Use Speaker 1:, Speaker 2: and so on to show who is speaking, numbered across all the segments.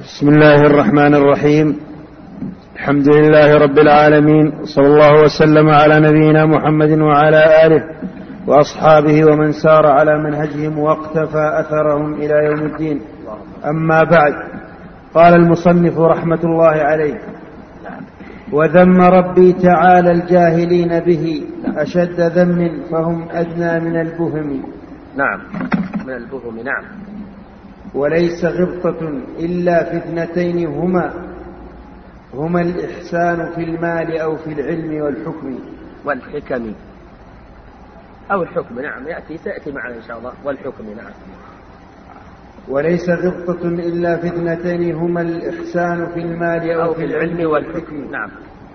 Speaker 1: بسم الله الرحمن الرحيم. الحمد لله رب العالمين، صلى الله وسلم على نبينا محمد وعلى آله وأصحابه ومن سار على منهجهم واقتفى أثرهم إلى يوم الدين. أما بعد، قال المصنف رحمة الله عليه: وذم ربي تعالى الجاهلين به أشد ذم فهم أدنى من البهم.
Speaker 2: نعم، من البهم. نعم.
Speaker 1: وليس غبطة إلا في اثنتين هما الإحسان في المال أو في العلم والحكم
Speaker 2: أو الحكم. نعم، سيأتي معنا إن شاء الله. والحكم. نعم.
Speaker 1: وليس غبطة إلا في اثنتين هما الإحسان في المال أو في العلم والحكم.
Speaker 2: نعم.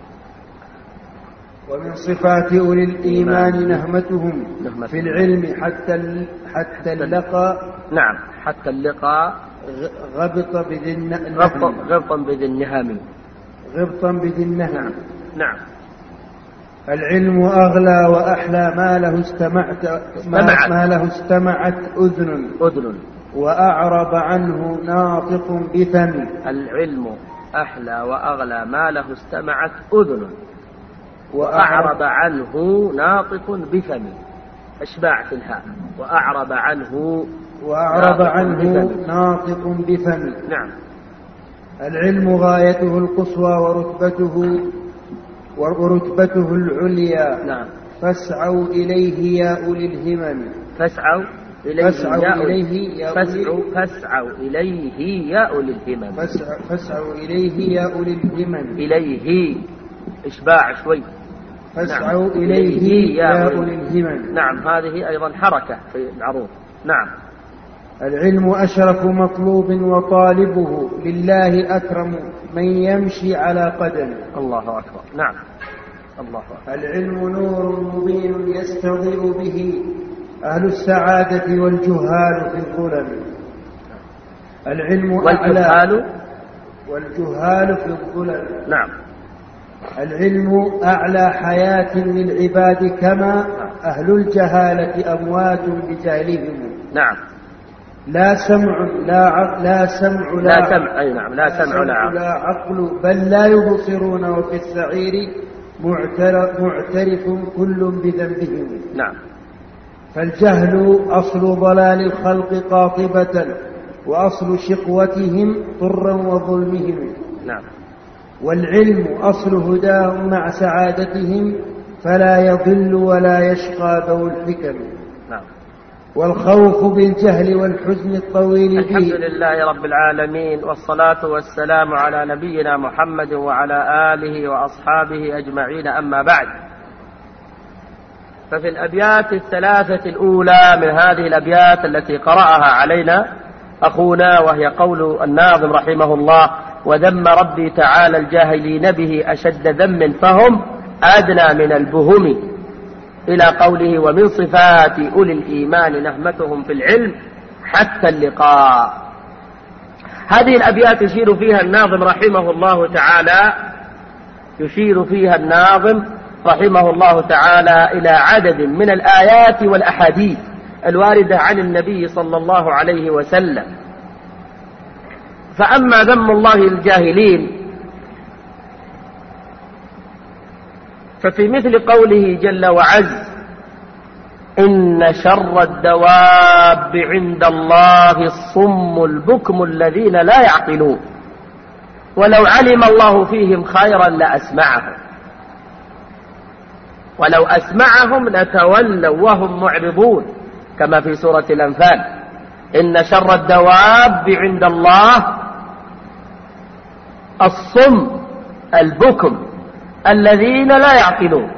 Speaker 1: ومن صفات أولي الإيمان نهمتهم في العلم حتى اللقى.
Speaker 2: نعم، حتى اللقاء.
Speaker 1: غبطا بذي النهم.
Speaker 2: نعم.
Speaker 1: العلم أغلى وأحلى ما له استمعت أذن وأعرب عنه ناطق بفم.
Speaker 2: العلم أحلى وأغلى ما له استمعت أذن وأعرب عنه ناطق بفم. أشباع في الهاء. وأعرب عنه ناطق بفم. نعم.
Speaker 1: العلم غايته القصوى ورتبته العليا.
Speaker 2: نعم.
Speaker 1: فاسعوا إليه يا أولي الهمم.
Speaker 2: فاسعوا إليه يا أولي الهمم. إليه إشباع شوي.
Speaker 1: فاسعوا إليه يا أولي الهمم.
Speaker 2: نعم، هذه أيضا حركة في العروض. نعم.
Speaker 1: العلم أشرف مطلوب وطالبه لله أكرم من يمشي على قدم.
Speaker 2: الله أكبر. نعم. الله أكبر.
Speaker 1: العلم نور مبين يستضيء به أهل السعادة والجهال في الظلم. العلم والجهال في الظلم.
Speaker 2: نعم.
Speaker 1: العلم أعلى حياة للعباد كما أهل الجهالة أموات بجهلهم.
Speaker 2: نعم.
Speaker 1: لا سمع لا عقل بل لا يبصرون وفي السعير معترف كل بذنبهم.
Speaker 2: نعم.
Speaker 1: فالجهل أصل ضلال الخلق قاطبة وأصل شقوتهم طرا وظلمهم.
Speaker 2: نعم.
Speaker 1: والعلم أصل هداهم مع سعادتهم فلا يضل ولا يشقى ذو الحكم.
Speaker 2: نعم.
Speaker 1: والخوف بالجهل والحزن الطويل به.
Speaker 2: الحمد لله رب العالمين، والصلاة والسلام على نبينا محمد وعلى آله وأصحابه أجمعين. أما بعد، ففي الأبيات الثلاثة الأولى من هذه الأبيات التي قرأها علينا أخونا، وهي قول الناظم رحمه الله: وذم ربي تعالى الجاهلين به أشد ذم فهم أدنى من البهم، إلى قوله: ومن صفات أولي الإيمان نهمتهم في العلم حتى اللقاء. هذه الأبيات يشير فيها الناظم رحمه الله تعالى إلى عدد من الآيات والأحاديث الواردة عن النبي صلى الله عليه وسلم. فأما ذم الله الجاهلين ففي مثل قوله جل وعز: إن شر الدواب عند الله الصم البكم الذين لا يعقلون ولو علم الله فيهم خيرا لأسمعهم ولو أسمعهم لتولوا وهم معرضون، كما في سورة الأنفال: إن شر الدواب عند الله الصم البكم الذين لا يعقلون.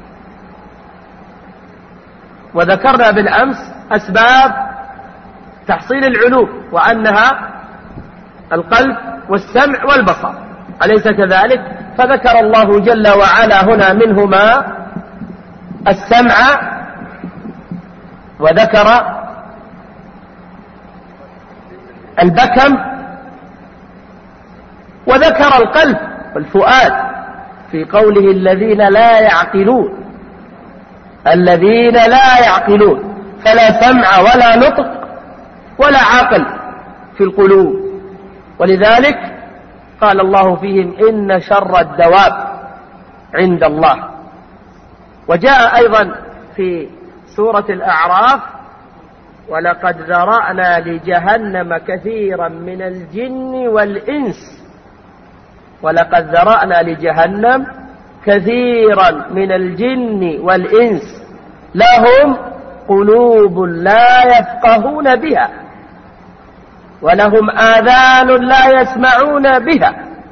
Speaker 2: وذكرنا بالأمس أسباب تحصيل العلوم، وأنها القلب والسمع والبصر، أليس كذلك؟ فذكر الله جل وعلا هنا منهما السمع، وذكر البكم، وذكر القلب والفؤاد في قوله: الذين لا يعقلون، فلا سمع ولا نطق ولا عقل في القلوب، ولذلك قال الله فيهم إن شر الدواب عند الله. وجاء أيضا في سورة الأعراف ولقد ذرأنا لجهنم كثيرا من الجن والإنس، ولقد ذرأنا لجهنم كثيرا من الجن والإنس لهم قلوب لا يفقهون بها ولهم آذان لا يسمعون بها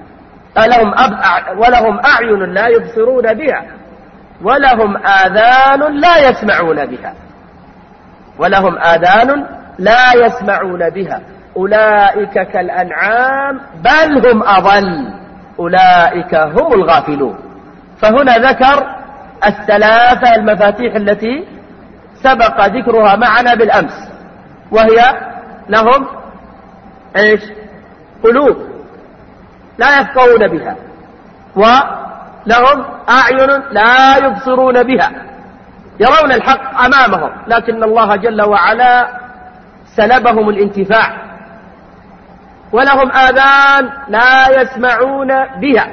Speaker 2: ولهم أعين لا يبصرون بها ولهم آذان لا يسمعون بها ولهم آذان لا يسمعون بها أولئك كالأنعام بل هم أضل أولئك هم الغافلون. فهنا ذكر الثلاثة المفاتيح التي سبق ذكرها معنا بالأمس، وهي لهم إيش؟ قلوب لا يفقهون بها، ولهم أعين لا يبصرون بها، يرون الحق أمامهم لكن الله جل وعلا سلبهم الانتفاع، ولهم آذان لا يسمعون بها.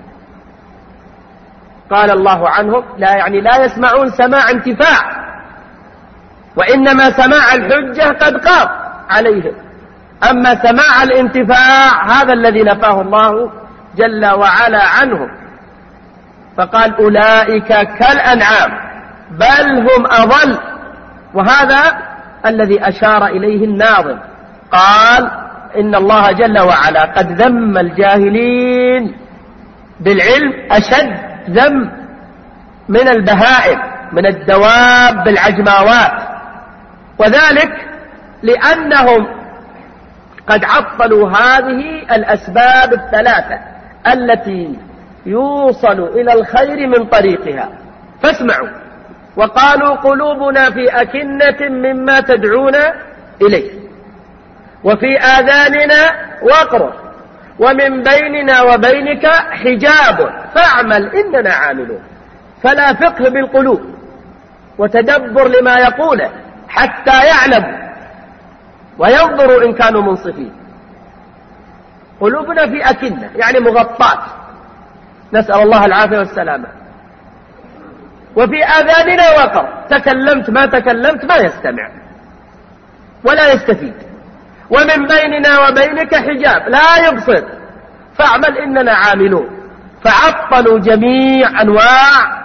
Speaker 2: قال الله عنهم لا يسمعون سماع انتفاع، وإنما سماع الحجة قد قام عليهم، أما سماع الانتفاع هذا الذي نفاه الله جل وعلا عنهم. فقال أولئك كالأنعام بل هم أضل، وهذا الذي أشار إليه الناظم. قال إن الله جل وعلا قد ذم الجاهلين بالعلم أشد ذم من البهائم، من الدواب العجماوات، وذلك لأنهم قد عطلوا هذه الأسباب الثلاثة التي يوصل إلى الخير من طريقها. فاسمعوا، وقالوا قلوبنا في أكنة مما تدعونا إليه وفي آذاننا وقر ومن بيننا وبينك حجاب فاعمل إننا عاملون. فلا فقه بالقلوب وتدبر لما يقوله حتى يعلموا وينظروا إن كانوا منصفين. قلوبنا في أكنة يعني مغطاة، نسأل الله العافية والسلامة. وفي آذاننا وقر، تكلمت ما تكلمت ما يستمع ولا يستفيد. ومن بيننا وبينك حجاب لا يبصر فاعمل إننا عاملون. فعطلوا جميع أنواع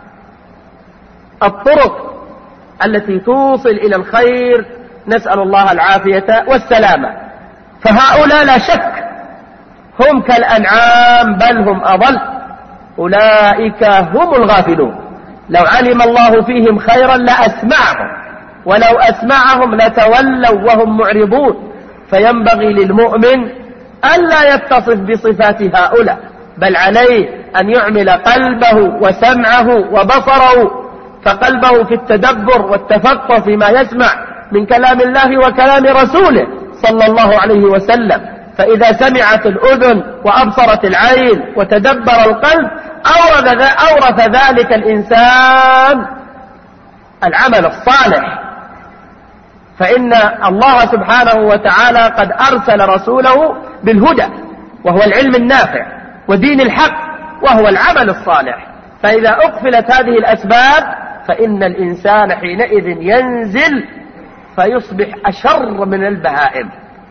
Speaker 2: الطرق التي توصل إلى الخير، نسأل الله العافية والسلامة. فهؤلاء لا شك هم كالأنعام بل هم أضل أولئك هم الغافلون. لو علم الله فيهم خيرا لأسمعهم ولو أسمعهم لتولوا وهم معرضون. فينبغي للمؤمن ألا يتصف بصفات هؤلاء، بل عليه أن يعمل قلبه وسمعه وبصره، فقلبه في التدبر والتفقه فيما يسمع من كلام الله وكلام رسوله صلى الله عليه وسلم. فإذا سمعت الأذن وأبصرت العين وتدبر القلب أورث ذلك الإنسان العمل الصالح. فإن الله سبحانه وتعالى قد أرسل رسوله بالهدى وهو العلم النافع ودين الحق وهو العمل الصالح. فإذا أقفلت هذه الأسباب فإن الإنسان حينئذ ينزل فيصبح أشر من البهائم،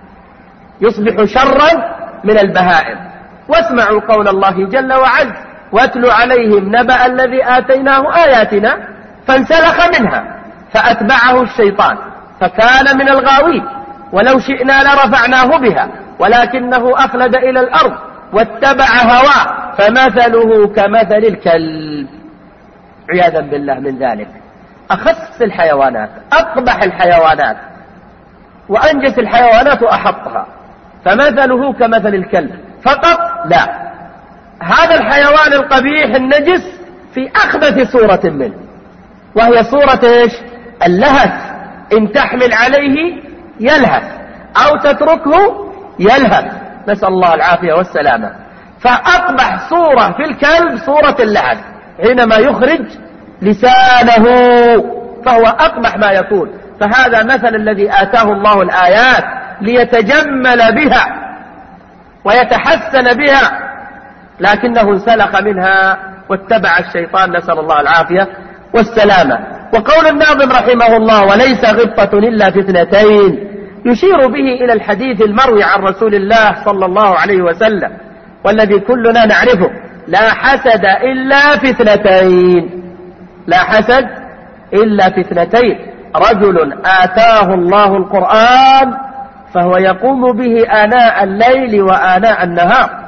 Speaker 2: يصبح شرا من البهائم. واسمعوا قول الله جل وعز واتلوا عليهم نبأ الذي آتيناه آياتنا فانسلخ منها فأتبعه الشيطان فكان من الغاوين ولو شئنا لرفعناه بها ولكنه أخلد إلى الأرض واتبع هواه فمثله كمثل الكلب، عياذا بالله من ذلك. أخس الحيوانات، أقبح الحيوانات، وأنجس الحيوانات وأحطها، فمثله كمثل الكلب فقط؟ لا، هذا الحيوان القبيح النجس في أخبث صورة منه، وهي صورة إيش؟ اللهث. إن تحمل عليه يلهث أو تتركه يلهث، نسأل الله العافية والسلامة. فأقبح صورة في الكلب صورة اللهث، حينما يخرج لسانه فهو أقبح ما يكون. فهذا مثل الذي آتاه الله الآيات ليتجمل بها ويتحسن بها، لكنه انسلخ منها واتبع الشيطان، نسأل الله العافية والسلامة. وقول الناظم رحمه الله: وليس غبطة إلا في اثنتين، يشير به إلى الحديث المروي عن رسول الله صلى الله عليه وسلم، والذي كلنا نعرفه: لا حسد إلا في اثنتين، لا حسد إلا في اثنتين: رجل آتاه الله القرآن فهو يقوم به آناء الليل وآناء النهار،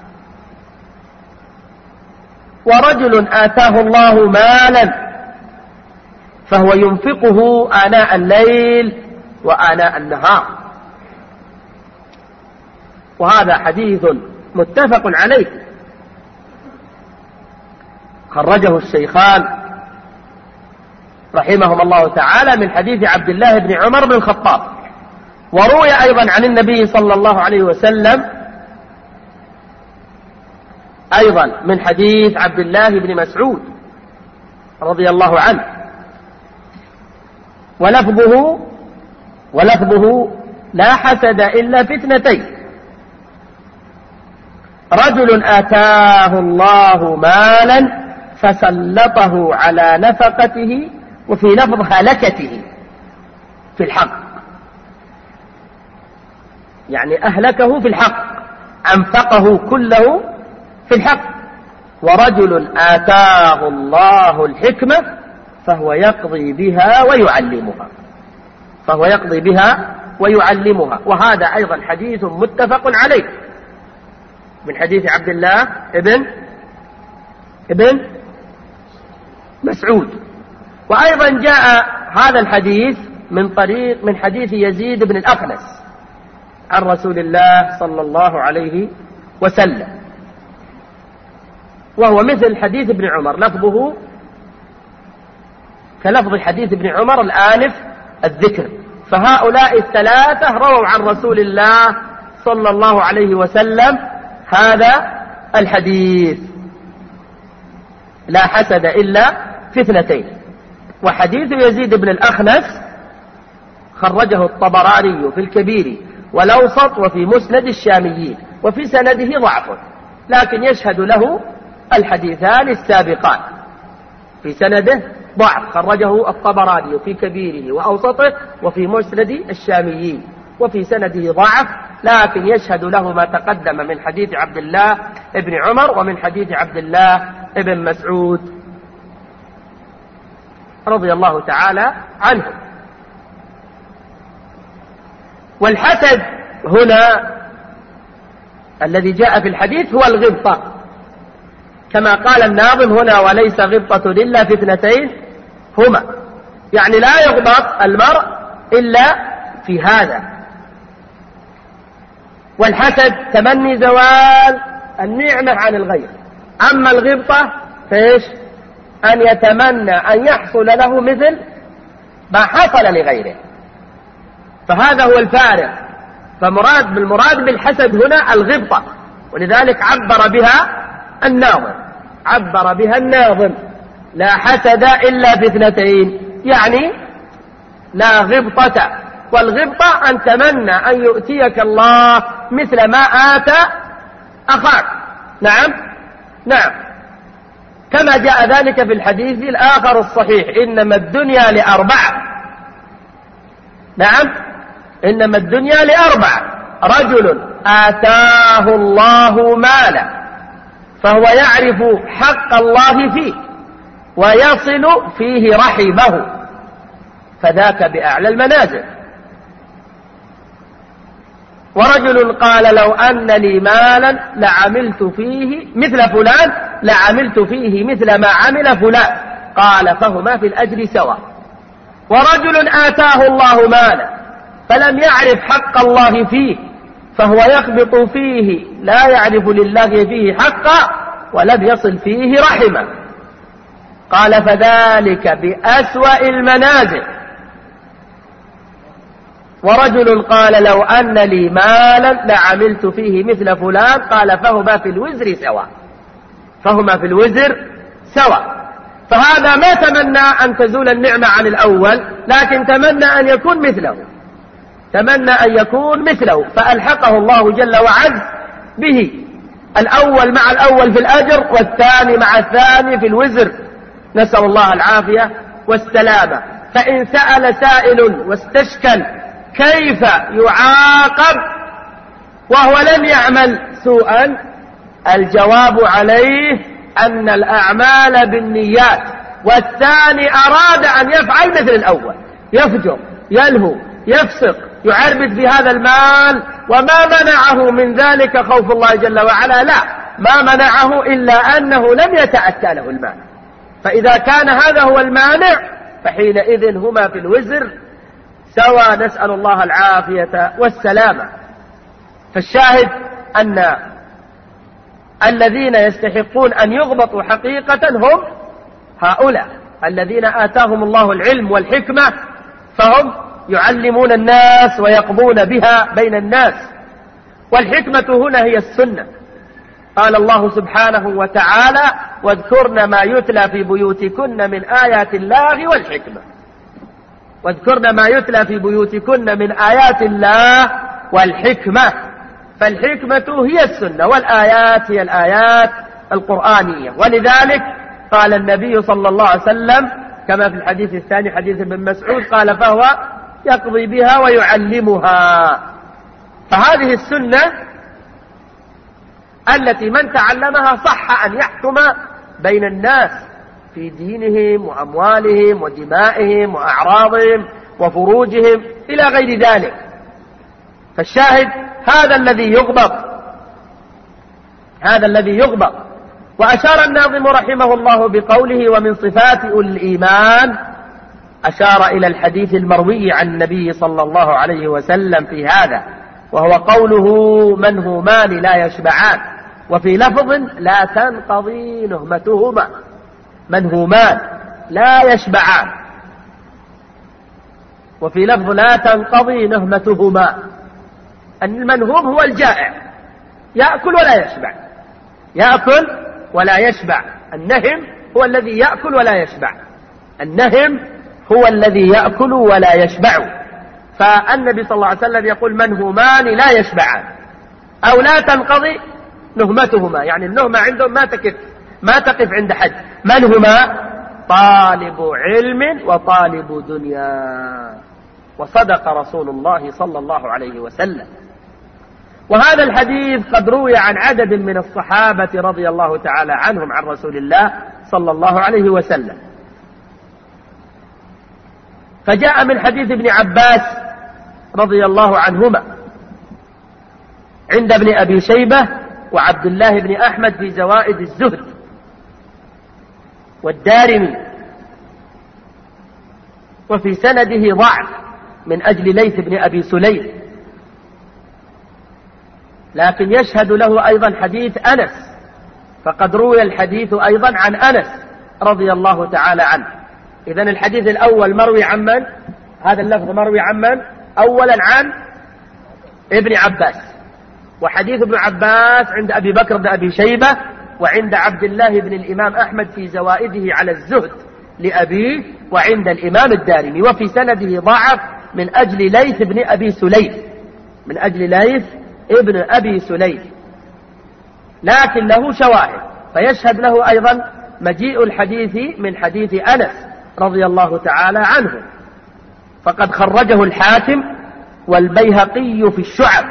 Speaker 2: ورجل آتاه الله مالا فهو ينفقه آناء الليل وآناء النهار. وهذا حديث متفق عليه، خرجه الشيخان رحمهم الله تعالى من حديث عبد الله بن عمر بن الخطاب، وروي أيضا عن النبي صلى الله عليه وسلم أيضا من حديث عبد الله بن مسعود رضي الله عنه، ولفظه: لا حسد إلا في اثنتين: رجل آتاه الله مالا فسلطه على نفقته، وفي لفظ هلكته في الحق، يعني أهلكه في الحق، أنفقه كله في الحق. ورجل آتاه الله الحكمة فهو يقضي بها ويعلمها، وهذا أيضا حديث متفق عليه من حديث عبد الله ابن مسعود. وأيضا جاء هذا الحديث من حديث يزيد بن الأخنس عن رسول الله صلى الله عليه وسلم، وهو مثل حديث ابن عمر، لفظه كلفظ حديث ابن عمر الآنف الذكر. فهؤلاء الثلاثة رووا عن رسول الله صلى الله عليه وسلم هذا الحديث: لا حسد إلا في اثنتين. وحديث يزيد بن الأخنس خرجه الطبراني في الكبير والأوسط وفي مسند الشاميين، وفي سنده ضعف، لكن يشهد له الحديثان السابقان. في سنده ضعف، خرجه الطبراني في كبيره وأوسطه وفي مسند الشاميين، وفي سنده ضعف، لكن يشهد له ما تقدم من حديث عبد الله ابن عمر ومن حديث عبد الله ابن مسعود رضي الله تعالى عنه. والحسد هنا الذي جاء في الحديث هو الغبطة، كما قال الناظم هنا: وليس غبطة إلا في اثنتين هما، يعني لا يغبط المرء إلا في هذا. والحسد تمني زوال النعمة عن الغير، أما الغبطة فإيش؟ أن يتمنى أن يحصل له مثل ما حصل لغيره، فهذا هو الفارق. بالمراد بالحسد هنا الغبطة، ولذلك عبر بها الناظم: لا حسد إلا في اثنتين، يعني لا غبطة. والغبطة أن تمنى أن يؤتيك الله مثل ما آتى أخاك. نعم، كما جاء ذلك في الحديث الآخر الصحيح: إنما الدنيا لأربعة: رجل آتاه الله مالا فهو يعرف حق الله فيه ويصل فيه رحمه، فذاك بأعلى المنازل. ورجل قال: لو أن لي مالا لعملت فيه مثل فلان، لعملت فيه مثل ما عمل فلان، قال: فهما في الأجر سواء. ورجل آتاه الله مالا فلم يعرف حق الله فيه فهو يخبط فيه، لا يعرف لله فيه حقا ولم يصل فيه رحمه، قال: فذلك بأسوأ المنازل. ورجل قال: لو أن لي مالا لعملت فيه مثل فلان، قال: فهما في الوزر سواء. فهذا ما تمنى أن تزول النعمة عن الأول، لكن تمنى أن يكون مثله، فألحقه الله جل وعز به، الأول مع الأول في الأجر والثاني مع الثاني في الوزر، نسأل الله العافية والسلامة. فإن سأل سائل واستشكل كيف يعاقب وهو لم يعمل سوءا، الجواب عليه أن الأعمال بالنيات، والثاني أراد أن يفعل مثل الأول، يفجر يلهو يفسق يعربد في هذا المال، وما منعه من ذلك خوف الله جل وعلا، لا، ما منعه إلا أنه لم يتأتى له المال. فإذا كان هذا هو المانع فحينئذ هما في الوزر سوى، نسأل الله العافية والسلامة. فالشاهد أن الذين يستحقون أن يغبطوا حقيقة هم هؤلاء الذين آتاهم الله العلم والحكمة، فهم يعلمون الناس ويقضون بها بين الناس. والحكمة هنا هي السنة. قال الله سبحانه وتعالى: واذكرن ما يتلى في بيوتكن من آيات الله والحكمة. واذكرن ما يتلى في بيوتكن من آيات الله والحكمة. فالحكمة هي السنة، والآيات هي الآيات القرآنية. ولذلك قال النبي صلى الله عليه وسلم كما في الحديث الثاني حديث ابن مسعود قال: فهو يقضي بها ويعلمها. فهذه السنة التي من تعلمها صح أن يحكم بين الناس في دينهم وأموالهم ودمائهم وأعراضهم وفروجهم إلى غير ذلك. فالشاهد هذا الذي يغبط. وأشار الناظم رحمه الله بقوله: ومن صفات أولي الإيمان، أشار إلى الحديث المروي عن النبي صلى الله عليه وسلم في هذا، وهو قوله: منهومان لا يشبعان، وفي لفظ: لا تنقضي نهمتهما. منهومان لا يشبعان، وفي لفظ: لا تنقضي نهمتهما. المنهوم هو الجائع، يأكل ولا يشبع، يأكل ولا يشبع. النهم هو الذي يأكل ولا يشبع، النهم هو الذي يأكل ولا يشبع. فالنبي صلى الله عليه وسلم يقول: منهومان لا يشبعان، أو لا تنقضي نهمتهما، يعني النهمة عندهم ما تقف عند حد. من هما؟ طالب علم وطالب دنيا. وصدق رسول الله صلى الله عليه وسلم. وهذا الحديث قد روي عن عدد من الصحابة رضي الله تعالى عنهم عن رسول الله صلى الله عليه وسلم. فجاء من حديث ابن عباس رضي الله عنهما عند ابن أبي شيبة وعبد الله بن أحمد في زوائد الزهد والدارمي، وفي سنده ضعف من أجل ليث بن أبي سليم، لكن يشهد له أيضا حديث أنس، فقد روي الحديث أيضا عن أنس رضي الله تعالى عنه. إذن الحديث الأول مروي عن من؟ هذا اللفظ مروي عن من؟ أولا عن ابن عباس، وحديث ابن عباس عند أبي بكر بن أبي شيبة وعند عبد الله بن الإمام أحمد في زوائده على الزهد لأبيه، وعند الإمام الدارمي. وفي سنده ضعف من أجل ليث بن أبي سليم، من أجل ليث ابن أبي سليم، لكن له شواهد، فيشهد له أيضا مجيء الحديث من حديث أنس رضي الله تعالى عنه. فقد خرجه الحاكم والبيهقي في الشعب،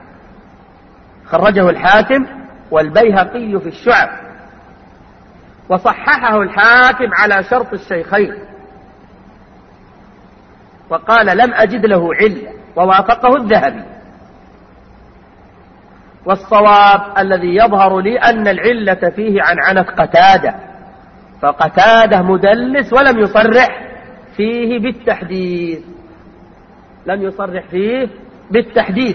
Speaker 2: خرجه الحاكم والبيهقي في الشعب، وصححه الحاكم على شرط الشيخين، وقال: لم أجد له علة، ووافقه الذهبي. والصواب الذي يظهر لي أن العلة فيه عنعنة قتادة، فقتادة مدلس ولم يصرح فيه بالتحديث، لم يصرح فيه بالتحديث،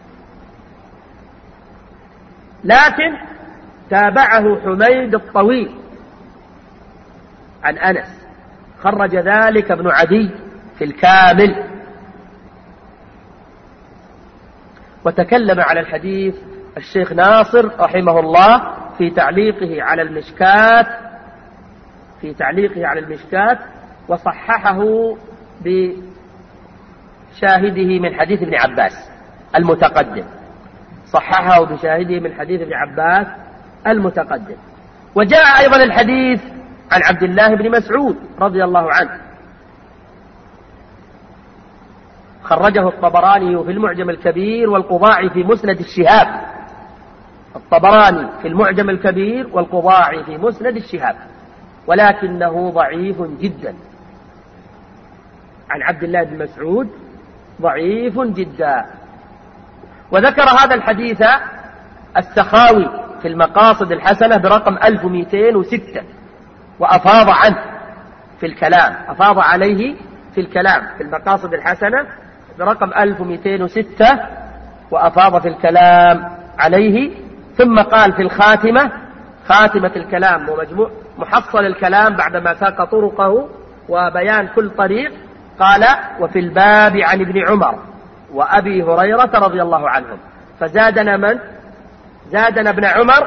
Speaker 2: لكن تابعه حميد الطويل عن أنس، خرج ذلك ابن عدي في الكامل. وتكلم على الحديث الشيخ ناصر رحمه الله في تعليقه على المشكات، وصححه بشاهده من حديث ابن عباس المتقدم. صححه بشاهده من حديث ابن عباس المتقدم. وجاء أيضا الحديث عن عبد الله بن مسعود رضي الله عنه، خرجه الطبراني في المعجم الكبير والقضاعي في مسند الشهاب. الطبراني في المعجم الكبير والقضاعي في مسند الشهاب، ولكنه ضعيف جدا. عن عبد الله بن مسعود ضعيف جدا. وذكر هذا الحديث السخاوي في المقاصد الحسنة برقم 1206، وأفاض عنه في الكلام، أفاض عليه في الكلام في المقاصد الحسنة برقم 1206، وأفاض في الكلام عليه. ثم قال في الخاتمة، خاتمة الكلام ومجموع محصل الكلام بعدما ساق طرقه وبيان كل طريق، قال: وفي الباب عن ابن عمر وأبي هريرة رضي الله عنهم. فزادنا من؟ زادنا ابن عمر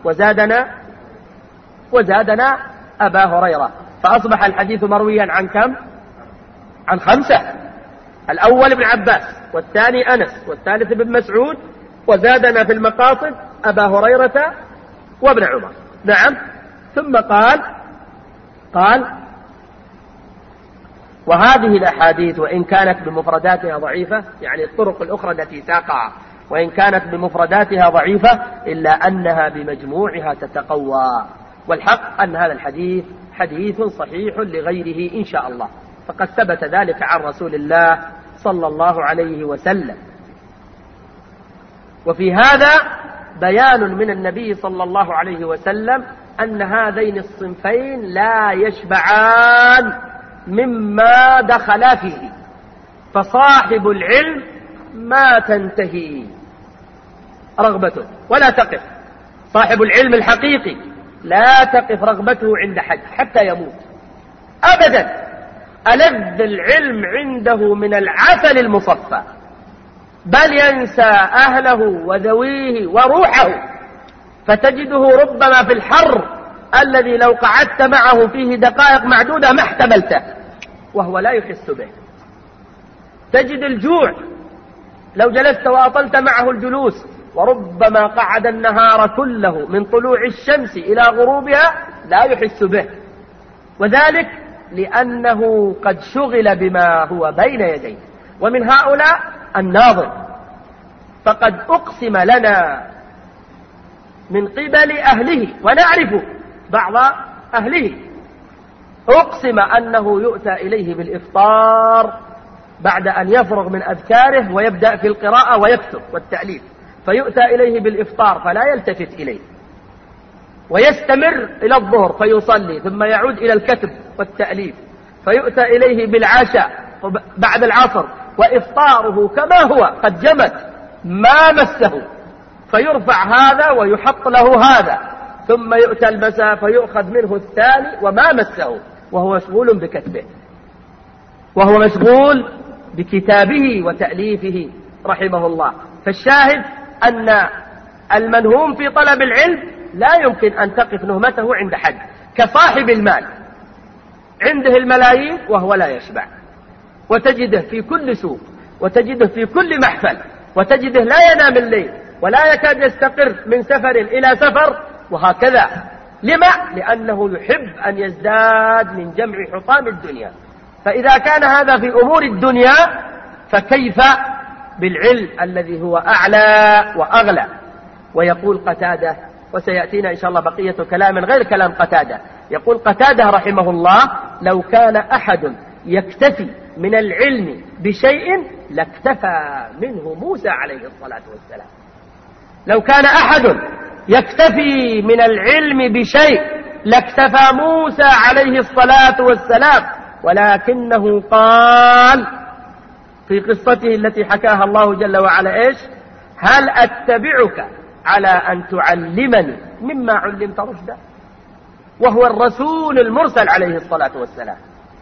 Speaker 2: وزادنا أبا هريرة، فأصبح الحديث مرويا عن كم؟ عن 5. الأول ابن عباس، والثاني أنس، والثالث ابن مسعود، وزادنا في المقاصد أبا هريرة وابن عمر. نعم. ثم قال: وهذه الأحاديث وإن كانت بمفرداتها ضعيفة، يعني الطرق الأخرى التي ساقها وإن كانت بمفرداتها ضعيفة، إلا أنها بمجموعها تتقوى. والحق أن هذا الحديث حديث صحيح لغيره إن شاء الله، فقد ثبت ذلك عن رسول الله صلى الله عليه وسلم. وفي هذا بيان من النبي صلى الله عليه وسلم أن هذين الصنفين لا يشبعان مما دخل فيه. فصاحب العلم ما تنتهي رغبته ولا تقف، صاحب العلم الحقيقي لا تقف رغبته عند حد حتى يموت أبدا. ألذ العلم عنده من العسل المصفى، بل ينسى أهله وذويه وروحه، فتجده ربما في الحر الذي لو قعدت معه فيه دقائق معدودة ما احتملته وهو لا يحس به. تجد الجوع لو جلست وأطلت معه الجلوس، وربما قعد النهار كله من طلوع الشمس إلى غروبها لا يحس به، وذلك لأنه قد شغل بما هو بين يديه. ومن هؤلاء الناظر، فقد أقسم لنا من قبل أهله، ونعرف بعض أهله، أقسم أنه يؤتى إليه بالإفطار بعد أن يفرغ من أذكاره ويبدأ في القراءة ويكتب والتأليف، فيؤتى إليه بالإفطار فلا يلتفت إليه، ويستمر إلى الظهر فيصلي، ثم يعود إلى الكتب والتأليف، فيؤتى إليه بالعشاء بعد العصر وإفطاره كما هو قد جمت ما مسه، فيرفع هذا ويحط له هذا، ثم يؤتى المساء فيؤخذ منه الثاني وما مسه، وهو مشغول بكتبه، وهو مشغول بكتابه وتأليفه رحمه الله. فالشاهد أن المنهوم في طلب العلم لا يمكن أن تقف نهمته عند حد، كصاحب المال عنده الملايين وهو لا يشبع، وتجده في كل سوق، وتجده في كل محفل، وتجده لا ينام الليل ولا يكاد يستقر من سفر إلى سفر، وهكذا. لما؟ لأنه يحب أن يزداد من جمع حطام الدنيا. فإذا كان هذا في أمور الدنيا فكيف بالعلم الذي هو أعلى وأغلى؟ ويقول قتادة، وسيأتينا إن شاء الله بقية كلام غير كلام قتادة، يقول قتادة رحمه الله: لو كان أحد يكتفي من العلم بشيء لاكتفى منه موسى عليه الصلاة والسلام. لو كان أحد يكتفي من العلم بشيء لاكتفى موسى عليه الصلاة والسلام، ولكنه قال في قصته التي حكاها الله جل وعلا: إيش؟ هل أتبعك على أن تعلمني مما علمت رشدا؟ وهو الرسول المرسل عليه الصلاة والسلام،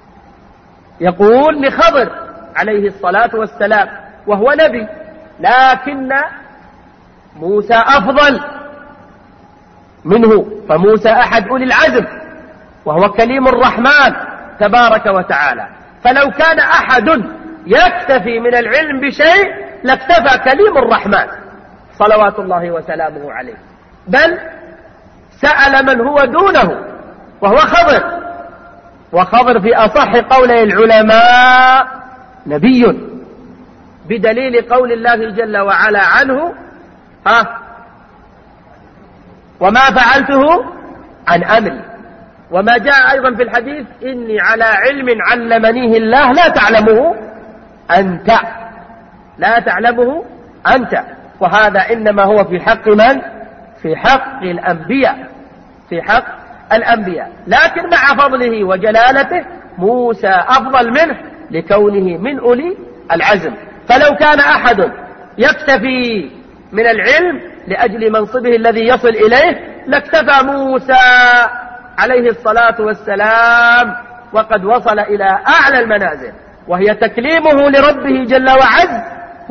Speaker 2: يقول لخضر عليه الصلاة والسلام وهو نبي، لكن موسى أفضل منه، فموسى أحد أولي العزم وهو كليم الرحمن تبارك وتعالى. فلو كان أحد يكتفي من العلم بشيء لاكتفى كليم الرحمن صلوات الله وسلامه عليه، بل سأل من هو دونه وهو خضر، وخضر في أصح قولي العلماء نبي، بدليل قول الله جل وعلا عنه وما فعلته عن أمري، وما جاء أيضا في الحديث إني على علم علمنيه الله لا تعلمه أنت، لا تعلمه أنت. وهذا إنما هو في حق من؟ في حق الأنبياء، في حق الأنبياء. لكن مع فضله وجلالته موسى أفضل منه لكونه من أولي العزم. فلو كان أحد يكتفي من العلم لأجل منصبه الذي يصل إليه لاكتفى موسى عليه الصلاة والسلام، وقد وصل إلى أعلى المنازل، وهي تكليمه لربه جل وعز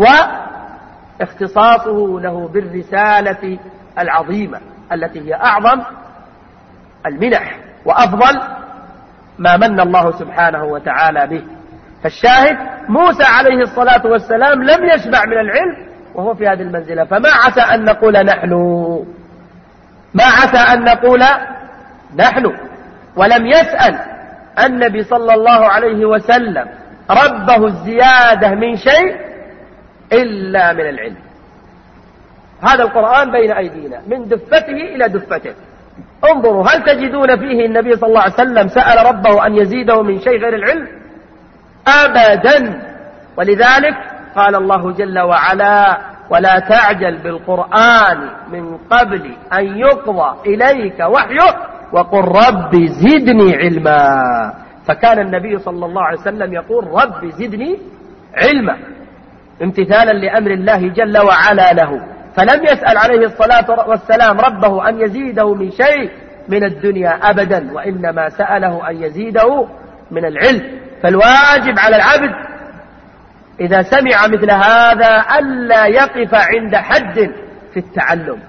Speaker 2: واختصاصه له بالرسالة العظيمة التي هي أعظم المنح وأفضل ما من الله سبحانه وتعالى به. فالشاهد موسى عليه الصلاة والسلام لم يشبع من العلم وهو في هذه المنزلة، فما عسى أن نقول نحن، ما عسى أن نقول نحن. ولم يسأل النبي صلى الله عليه وسلم ربه الزيادة من شيء إلا من العلم. هذا القرآن بين أيدينا من دفته إلى دفته، انظروا هل تجدون فيه النبي صلى الله عليه وسلم سأل ربه أن يزيده من شيء غير العلم؟ أبدا. ولذلك قال الله جل وعلا ولا تعجل بالقرآن من قبل أن يقضى إليك وحيه وقل رب زدني علما. فكان النبي صلى الله عليه وسلم يقول رب زدني علما امتثالا لأمر الله جل وعلا له، فلم يسأل عليه الصلاة والسلام ربه أن يزيده من شيء من الدنيا أبدا، وإنما سأله أن يزيده من العلم. فالواجب على العبد إذا سمع مثل هذا ألا يقف عند حد في التعلم.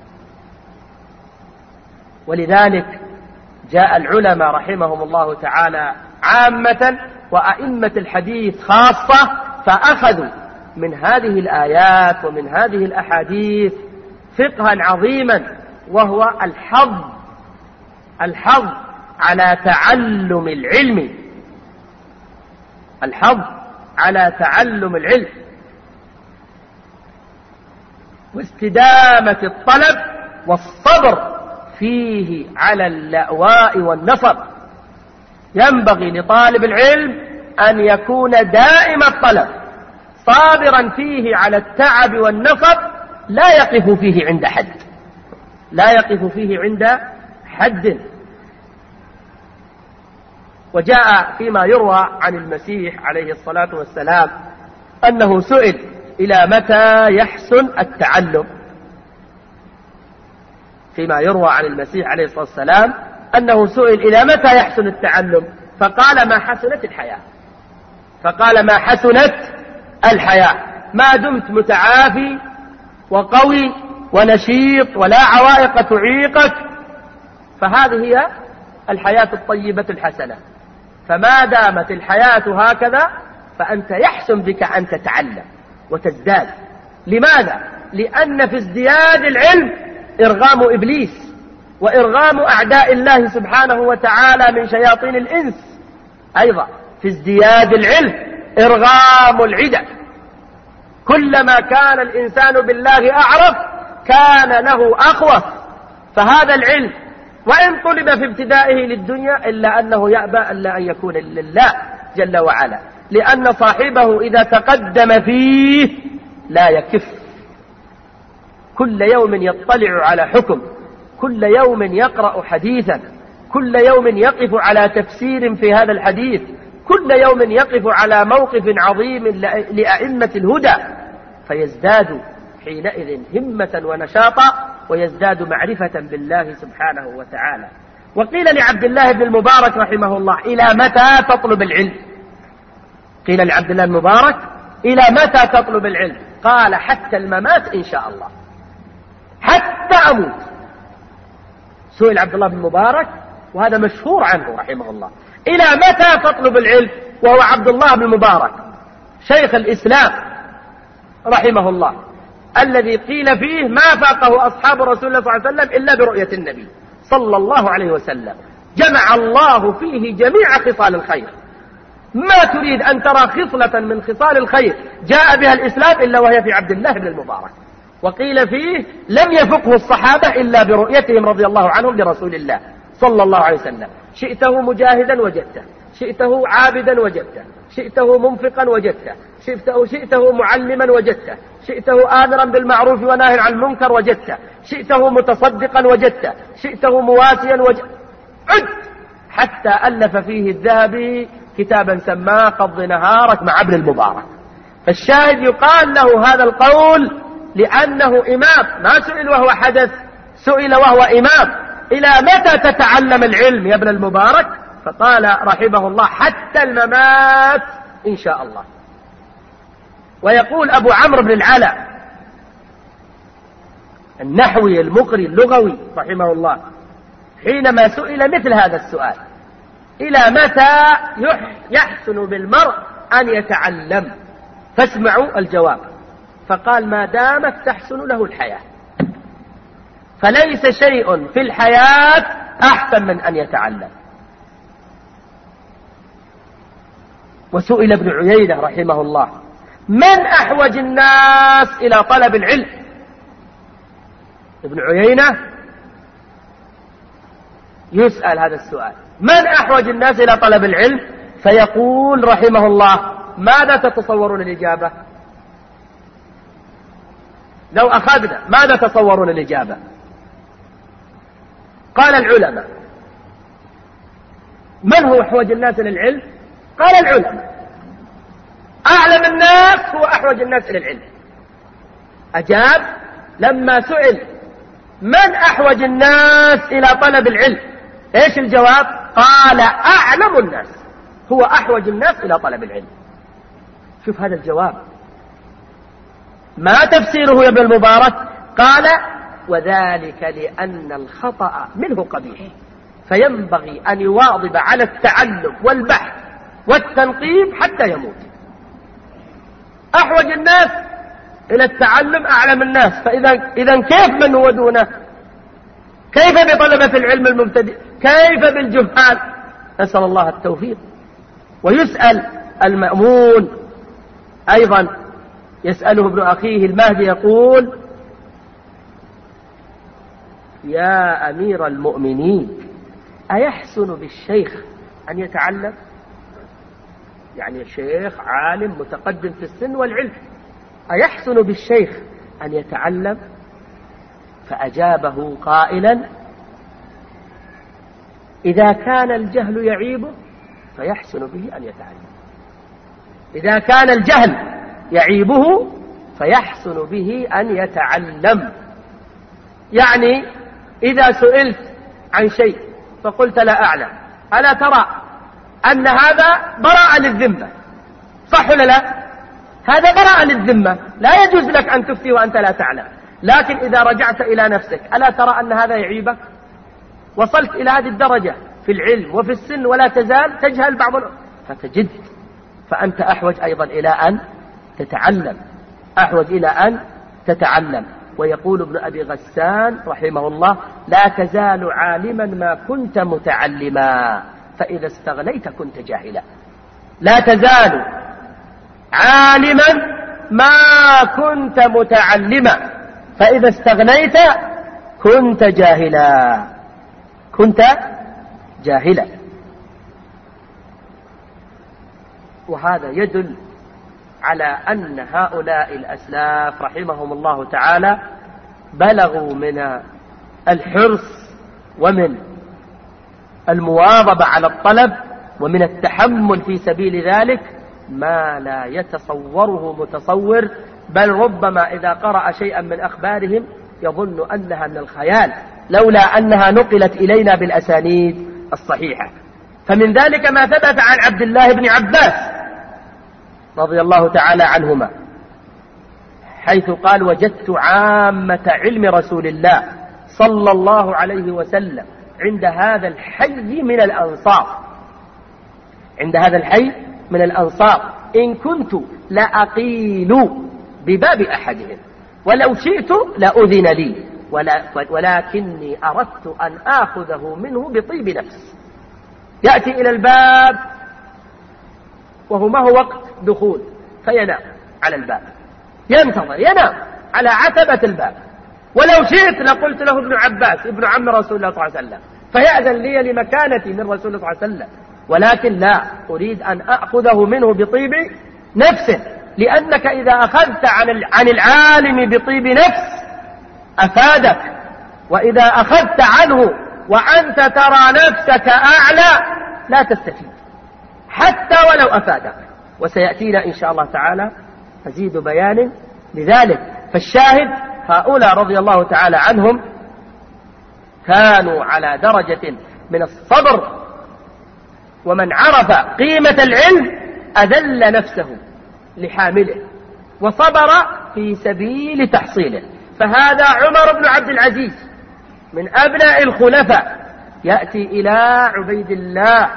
Speaker 2: ولذلك جاء العلماء رحمهم الله تعالى عامة وأئمة الحديث خاصة فأخذوا من هذه الآيات ومن هذه الأحاديث فقها عظيما، وهو الحظ على تعلم العلم، الحظ على تعلم العلم واستدامة الطلب والصبر فيه على اللأواء والنصب. ينبغي لطالب العلم أن يكون دائم الطلب صابرا فيه على التعب والنصب، لا يقف فيه عند حد، لا يقف فيه عند حد. وجاء فيما يروى عن المسيح عليه الصلاة والسلام أنه سئل إلى متى يحسن التعلم. فيما يروى عن المسيح عليه الصلاة والسلام أنه سئل إلى متى يحسن التعلم، فقال ما حسنت الحياة، فقال ما حسنت الحياة، ما دمت متعافي وقوي ونشيط ولا عوائق تعيقك، فهذه هي الحياة الطيبة الحسنة. فما دامت الحياة هكذا فأنت يحسن بك أن تتعلم وتزداد. لماذا؟ لأن في ازدياد العلم إرغام إبليس وإرغام أعداء الله سبحانه وتعالى من شياطين الإنس، أيضا في ازدياد العلم إرغام العدى. كلما كان الإنسان بالله أعرف كان له أخوف. فهذا العلم وإن طلب في ابتدائه للدنيا إلا أنه يأبى ألا أن يكون لله جل وعلا، لأن صاحبه إذا تقدم فيه لا يكف، كل يوم يطلع على حكم، كل يوم يقرأ حديثا، كل يوم يقف على تفسير في هذا الحديث، كل يوم يقف على موقف عظيم لأئمة الهدى، فيزداد حينئذ همة ونشاطا ويزداد معرفة بالله سبحانه وتعالى. وقيل لعبد الله بن المبارك رحمه الله إلى متى تطلب العلم؟ قيل لعبد الله المبارك إلى متى تطلب العلم؟ قال حتى الممات إن شاء الله، حتى أموت. سئل عبد الله بن المبارك وهذا مشهور عنه رحمه الله إلى متى تطلب العلم، وهو عبد الله بن المبارك شيخ الإسلام رحمه الله. الذي قيل فيه ما فاقه أصحاب رسول الله صلى الله عليه وسلم إلا برؤية النبي صلى الله عليه وسلم. جمع الله فيه جميع خصال الخير، ما تريد أن ترى خصلة من خصال الخير جاء بها الإسلام إلا وهي في عبد الله بن المبارك. وقيل فيه لم يفقه الصحابة إلا برؤيتهم رضي الله عنهم لرسول الله صلى الله عليه وسلم. شئته مجاهدا وجدته، شئته عابدا وجدته، شئته منفقا وجدته، شئته معلما وجدته، شئته آمرا بالمعروف وناهيا عن المنكر وجدته، شئته متصدقا وجدته، شئته مواسيا وجدته، عد حتى ألف فيه الذهبي كتابا سماه قض نهارك مع ابن المبارك. فالشاهد يقال له هذا القول لأنه إمام، ما سئل وهو حدث، سئل وهو إمام. إلى متى تتعلم العلم يا ابن المبارك؟ فقال رحمه الله حتى الممات إن شاء الله. ويقول أبو عمرو بن العلا النحوي المقري اللغوي رحمه الله حينما سئل مثل هذا السؤال: إلى متى يحسن بالمرء أن يتعلم؟ فاسمعوا الجواب. فقال: ما دامت تحسن له الحياة، فليس شيء في الحياة أحسن من أن يتعلم. وسئل ابن عيينة رحمه الله: من أحوج الناس إلى طلب العلم؟ ابن عيينة يسأل هذا السؤال: من أحوج الناس إلى طلب العلم؟ فيقول رحمه الله: ماذا تتصورون الإجابة؟ لو أخذنا ماذا تتصورون الإجابة؟ قال العلماء. من هو أحوج الناس إلى العلم؟ قال العلماء. أعلم الناس هو أحوج الناس إلى العلم. أجاب لما سئل من أحوج الناس إلى طلب العلم، إيش الجواب؟ قال: أعلم الناس هو أحوج الناس إلى طلب العلم. شوف هذا الجواب، ما تفسيره يا ابن المبارك؟ قال: وذلك لأن الخطأ منه قبيح، فينبغي أن يواظب على التعلم والبحث والتنقيب حتى يموت. أحوج الناس إلى التعلم أعلم الناس، فإذا كيف من هو دونه؟ كيف بطلبة العلم المبتدئ؟ كيف بالجهال؟ نسأل الله التوفيق. ويسأل المأمون أيضا، يسأله ابن أخيه المهدي يقول: يا أمير المؤمنين، أيحسن بالشيخ أن يتعلم؟ يعني الشيخ عالم متقدم في السن والعلم، أيحسن بالشيخ أن يتعلم؟ فأجابه قائلا: إذا كان الجهل يعيبه فيحسن به أن يتعلم. إذا كان الجهل يعيبه فيحسن به أن يتعلم. يعني إذا سئلت عن شيء فقلت لا أعلم، ألا ترى أن هذا براءة للذمة؟ صح ولا لا؟ هذا براءة للذمة، لا يجوز لك أن تفتي وأنت لا تعلم. لكن إذا رجعت إلى نفسك ألا ترى أن هذا يعيبك؟ وصلت إلى هذه الدرجة في العلم وفي السن ولا تزال تجهل بعض فتجد، فأنت أحوج أيضا إلى أن تتعلم، أحوج إلى أن تتعلم. ويقول ابن أبي غسان رحمه الله: لا تزال عالما ما كنت متعلما، فإذا استغنيت كنت جاهلا. لا تزال عالما ما كنت متعلما، فإذا استغنيت كنت جاهلا، كنت جاهلا. وهذا يدل على أن هؤلاء الأسلاف رحمهم الله تعالى بلغوا من الحرص ومن المواظبة على الطلب ومن التحمل في سبيل ذلك ما لا يتصوره متصور، بل ربما إذا قرأ شيئا من أخبارهم يظن أنها من الخيال لولا أنها نقلت إلينا بالأسانيد الصحيحة. فمن ذلك ما ثبت عن عبد الله بن عباس رضي الله تعالى عنهما، حيث قال: وجدت عامة علم رسول الله صلى الله عليه وسلم عند هذا الحي من الأنصار، عند هذا الحي من الأنصار، إن كنت لأقيل بباب أحدهم. ولو شئت لأذن لي، ولكني أردت أن آخذه منه بطيب نفس. يأتي إلى الباب وهو ما هو وقت دخول، فينام على الباب، ينتظر، ينام على عتبة الباب. ولو شئت لقلت له ابن عباس ابن عم رسول الله صلى الله عليه وسلم فيأذن لي لمكانتي من رسول الله صلى الله عليه وسلم، ولكن لا، أريد أن أخذه منه بطيب نفسه، لأنك إذا أخذت عن العالم بطيب نفس أفادك، وإذا أخذت عنه وأنت ترى نفسك أعلى لا تستفيد حتى ولو أفادك. وسيأتينا إن شاء الله تعالى مزيد بيان لذلك. فالشاهد هؤلاء رضي الله تعالى عنهم كانوا على درجة من الصبر، ومن عرف قيمة العلم أذل نفسه لحامله وصبر في سبيل تحصيله. فهذا عمر بن عبد العزيز من أبناء الخلفاء يأتي إلى عبيد الله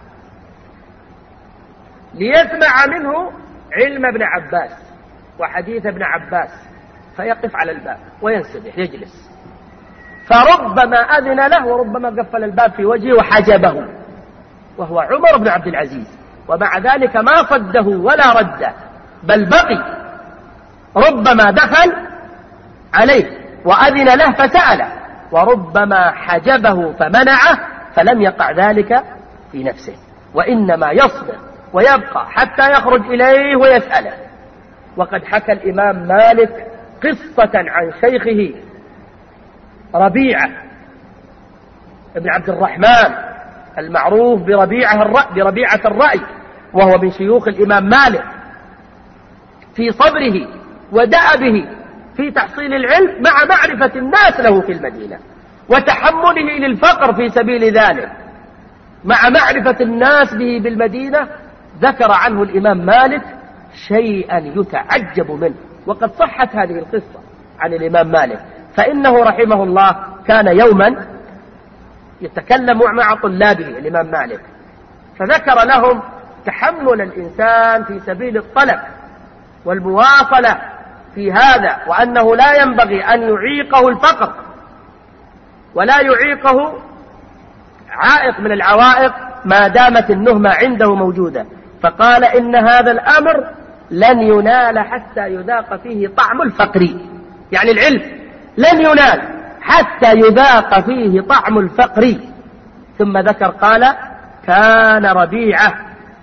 Speaker 2: ليسمع منه علم ابن عباس وحديث ابن عباس، فيقف على الباب وينسبح يجلس، فربما أذن له وربما قفل الباب في وجهه وحجبه، وهو عمر بن عبد العزيز، ومع ذلك ما صده ولا رده، بل بقي، ربما دخل عليه وأذن له فسأله، وربما حجبه فمنعه، فلم يقع ذلك في نفسه، وإنما يصبر ويبقى حتى يخرج إليه ويسأله. وقد حكى الإمام مالك قصة عن شيخه ربيعة ابن عبد الرحمن المعروف بربيعة الرأي، وهو من شيوخ الإمام مالك، في صبره ودأبه في تحصيل العلم مع معرفة الناس له في المدينة، وتحمله للفقر في سبيل ذلك مع معرفة الناس به بالمدينة. ذكر عنه الإمام مالك شيئا يتعجب منه، وقد صحت هذه القصة عن الإمام مالك، فإنه رحمه الله كان يوما يتكلم مع طلابه الإمام مالك، فذكر لهم تحمل الإنسان في سبيل الطلب والمواصلة في هذا، وأنه لا ينبغي أن يعيقه الفقر ولا يعيقه عائق من العوائق ما دامت النهمة عنده موجودة. فقال إن هذا الأمر لن ينال حتى يذاق فيه طعم الفقر، يعني العلم لن ينال حتى يذاق فيه طعم الفقر. ثم ذكر قال كان ربيعة،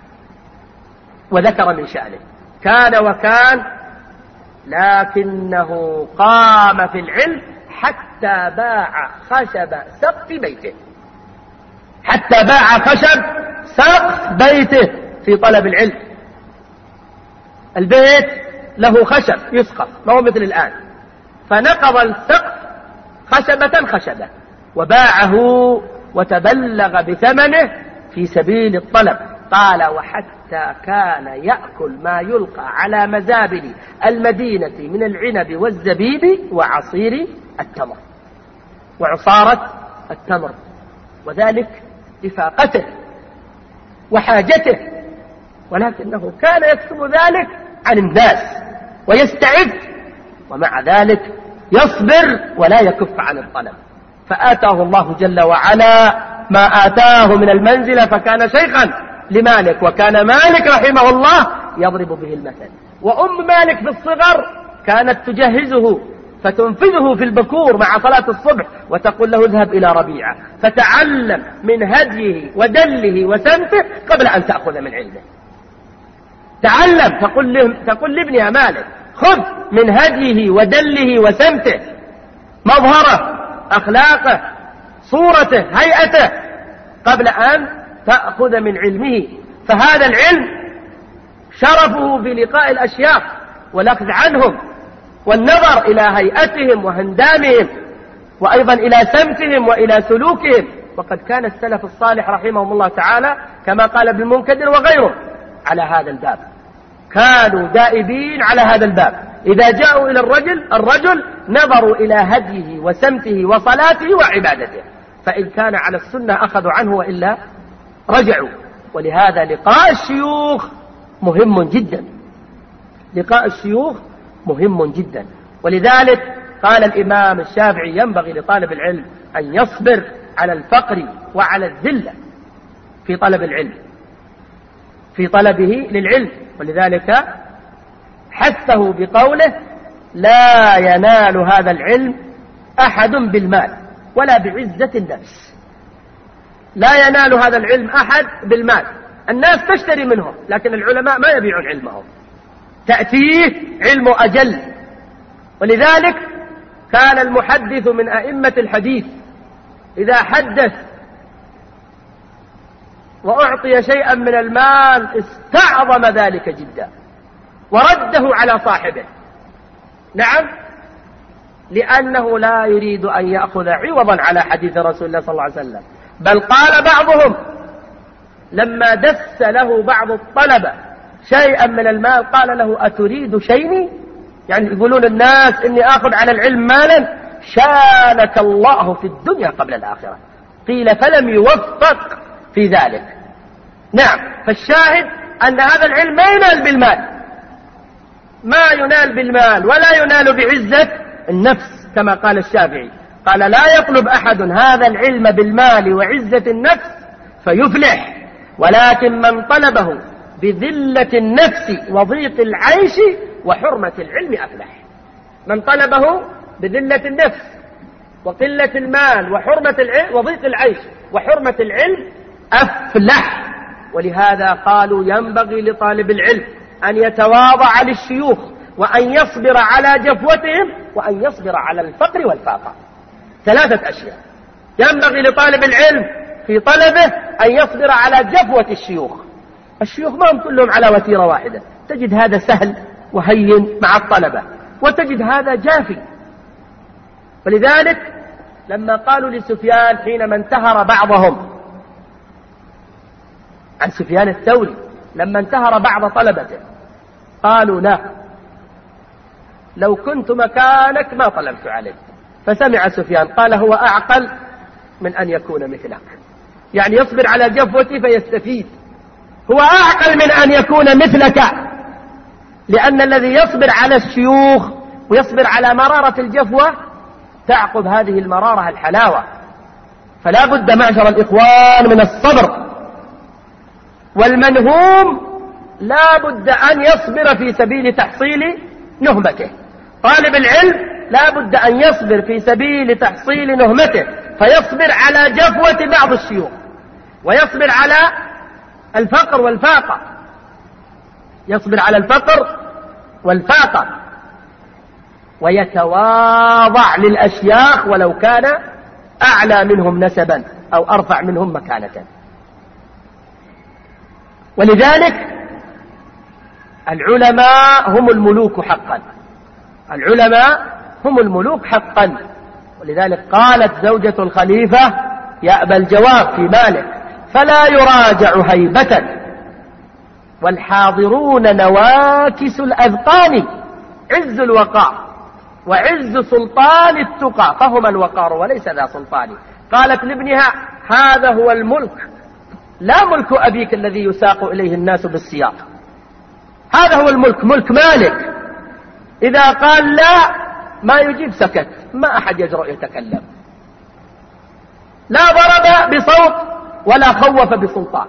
Speaker 2: وذكر من شأنه كان وكان، لكنه قام في العلم حتى باع خشب سقف بيته، حتى باع خشب سقف بيته في طلب العلم. البيت له خشب يسقف، ما هو مثل الآن، فنقض السقف خشبة وباعه وتبلغ بثمنه في سبيل الطلب. قال وحتى كان يأكل ما يلقى على مزابل المدينة من العنب والزبيب وعصير التمر وعصارة التمر، وذلك لفاقته وحاجته، ولكنه كان يكتب ذلك عن الناس ويستعد، ومع ذلك يصبر ولا يكف عن الطلب. فآتاه الله جل وعلا ما آتاه من المنزلة، فكان شيخا لمالك، وكان مالك رحمه الله يضرب به المثل. وأم مالك في الصغر كانت تجهزه فتنفذه في البكور مع صلاة الصبح، وتقول له اذهب إلى ربيعة فتعلم من هديه ودله وسمته قبل أن تأخذ من علمه. تعلم، تقول لابنها مالك خذ من هديه ودله وسمته، مظهره، أخلاقه، صورته، هيئته، قبل أن تأخذ من علمه. فهذا العلم شرفه في لقاء الأشياخ والأخذ عنهم والنظر إلى هيئتهم وهندامهم، وأيضا إلى سمتهم وإلى سلوكهم. وقد كان السلف الصالح رحمهم الله تعالى كما قال ابن المنكدر وغيره على هذا الباب، كانوا دائبين على هذا الباب. إذا جاءوا إلى الرجل نظروا إلى هديه وسمته وصلاته وعبادته، فإن كان على السنة أخذوا عنه، وإلا رجعوا. ولهذا لقاء الشيوخ مهم جدا، لقاء الشيوخ مهم جدا. ولذلك قال الإمام الشافعي ينبغي لطالب العلم أن يصبر على الفقر وعلى الذلة في طلب العلم، في طلبه للعلم، ولذلك حثه بقوله: لا ينال هذا العلم أحد بالمال ولا بعزة النفس. لا ينال هذا العلم أحد بالمال، الناس تشتري منهم، لكن العلماء ما يبيعون علمهم، تأتيه علم أجل. ولذلك كان المحدث من أئمة الحديث إذا حدث وأعطي شيئا من المال استعظم ذلك جدا ورده على صاحبه. نعم، لأنه لا يريد أن يأخذ عوضا على حديث رسول الله صلى الله عليه وسلم. بل قال بعضهم لما دس له بعض الطلبة شيئا من المال قال له: أتريد شيني؟ يعني يقولون الناس إني أخذ على العلم مالا، شانك الله في الدنيا قبل الآخرة. قيل: فلم يوفق في ذلك. نعم، فالشاهد أن هذا العلم ما ينال بالمال، ما ينال بالمال ولا ينال بعزة النفس، كما قال الشافعي، قال: لا يطلب أحد هذا العلم بالمال وعزة النفس فيفلح، ولكن من طلبه بذلة النفس وضيق العيش وحرمة العلم أفلح. من طلبه بذلة النفس وقلة المال وحرمة العلم وضيق العيش وحرمة العلم أفلح. ولهذا قالوا ينبغي لطالب العلم أن يتواضع للشيوخ، وأن يصبر على جفوتهم، وأن يصبر على الفقر والفاقة. 3 أشياء ينبغي لطالب العلم في طلبه: أن يصبر على جفوة الشيوخ. الشيوخ ما هم كلهم على وتيرة واحدة، تجد هذا سهل وهين مع الطلبة، وتجد هذا جافي. ولذلك لما قالوا لسفيان حينما انتهر بعضهم عن سفيان الثوري، لما انتهر بعض طلبته، قالوا: لا، لو كنت مكانك ما طلبت عليه. فسمع سفيان قال: هو أعقل من أن يكون مثلك، يعني يصبر على جفوتي فيستفيد، هو أعقل من أن يكون مثلك. لأن الذي يصبر على الشيوخ ويصبر على مرارة الجفوة تعقب هذه المرارة الحلاوة. فلا بد معشر الإخوان من الصبر، والمنهوم لا بد أن يصبر في سبيل تحصيل نهمته. طالب العلم لا بد أن يصبر في سبيل تحصيل نهمته، فيصبر على جفوة بعض الشيوخ، ويصبر على الفقر والفاقة، يصبر على الفقر والفاقة، ويتواضع للأشياخ ولو كان أعلى منهم نسبا أو أرفع منهم مكانة. ولذلك العلماء هم الملوك حقا، العلماء هم الملوك حقا. ولذلك قالت زوجة الخليفة: يأبى الجواب في مالك فلا يراجع هيبة، والحاضرون نواكس الأذقان، عز الوقار وعز سلطان التقى، فهما الوقار وليس ذا سلطان. قالت لابنها: هذا هو الملك، لا ملك أبيك الذي يساق إليه الناس بالسياق، هذا هو الملك، ملك مالك. إذا قال لا ما يجيب سكت، ما أحد يجرؤ يتكلم، لا ضرب بصوت ولا خوف بسلطان.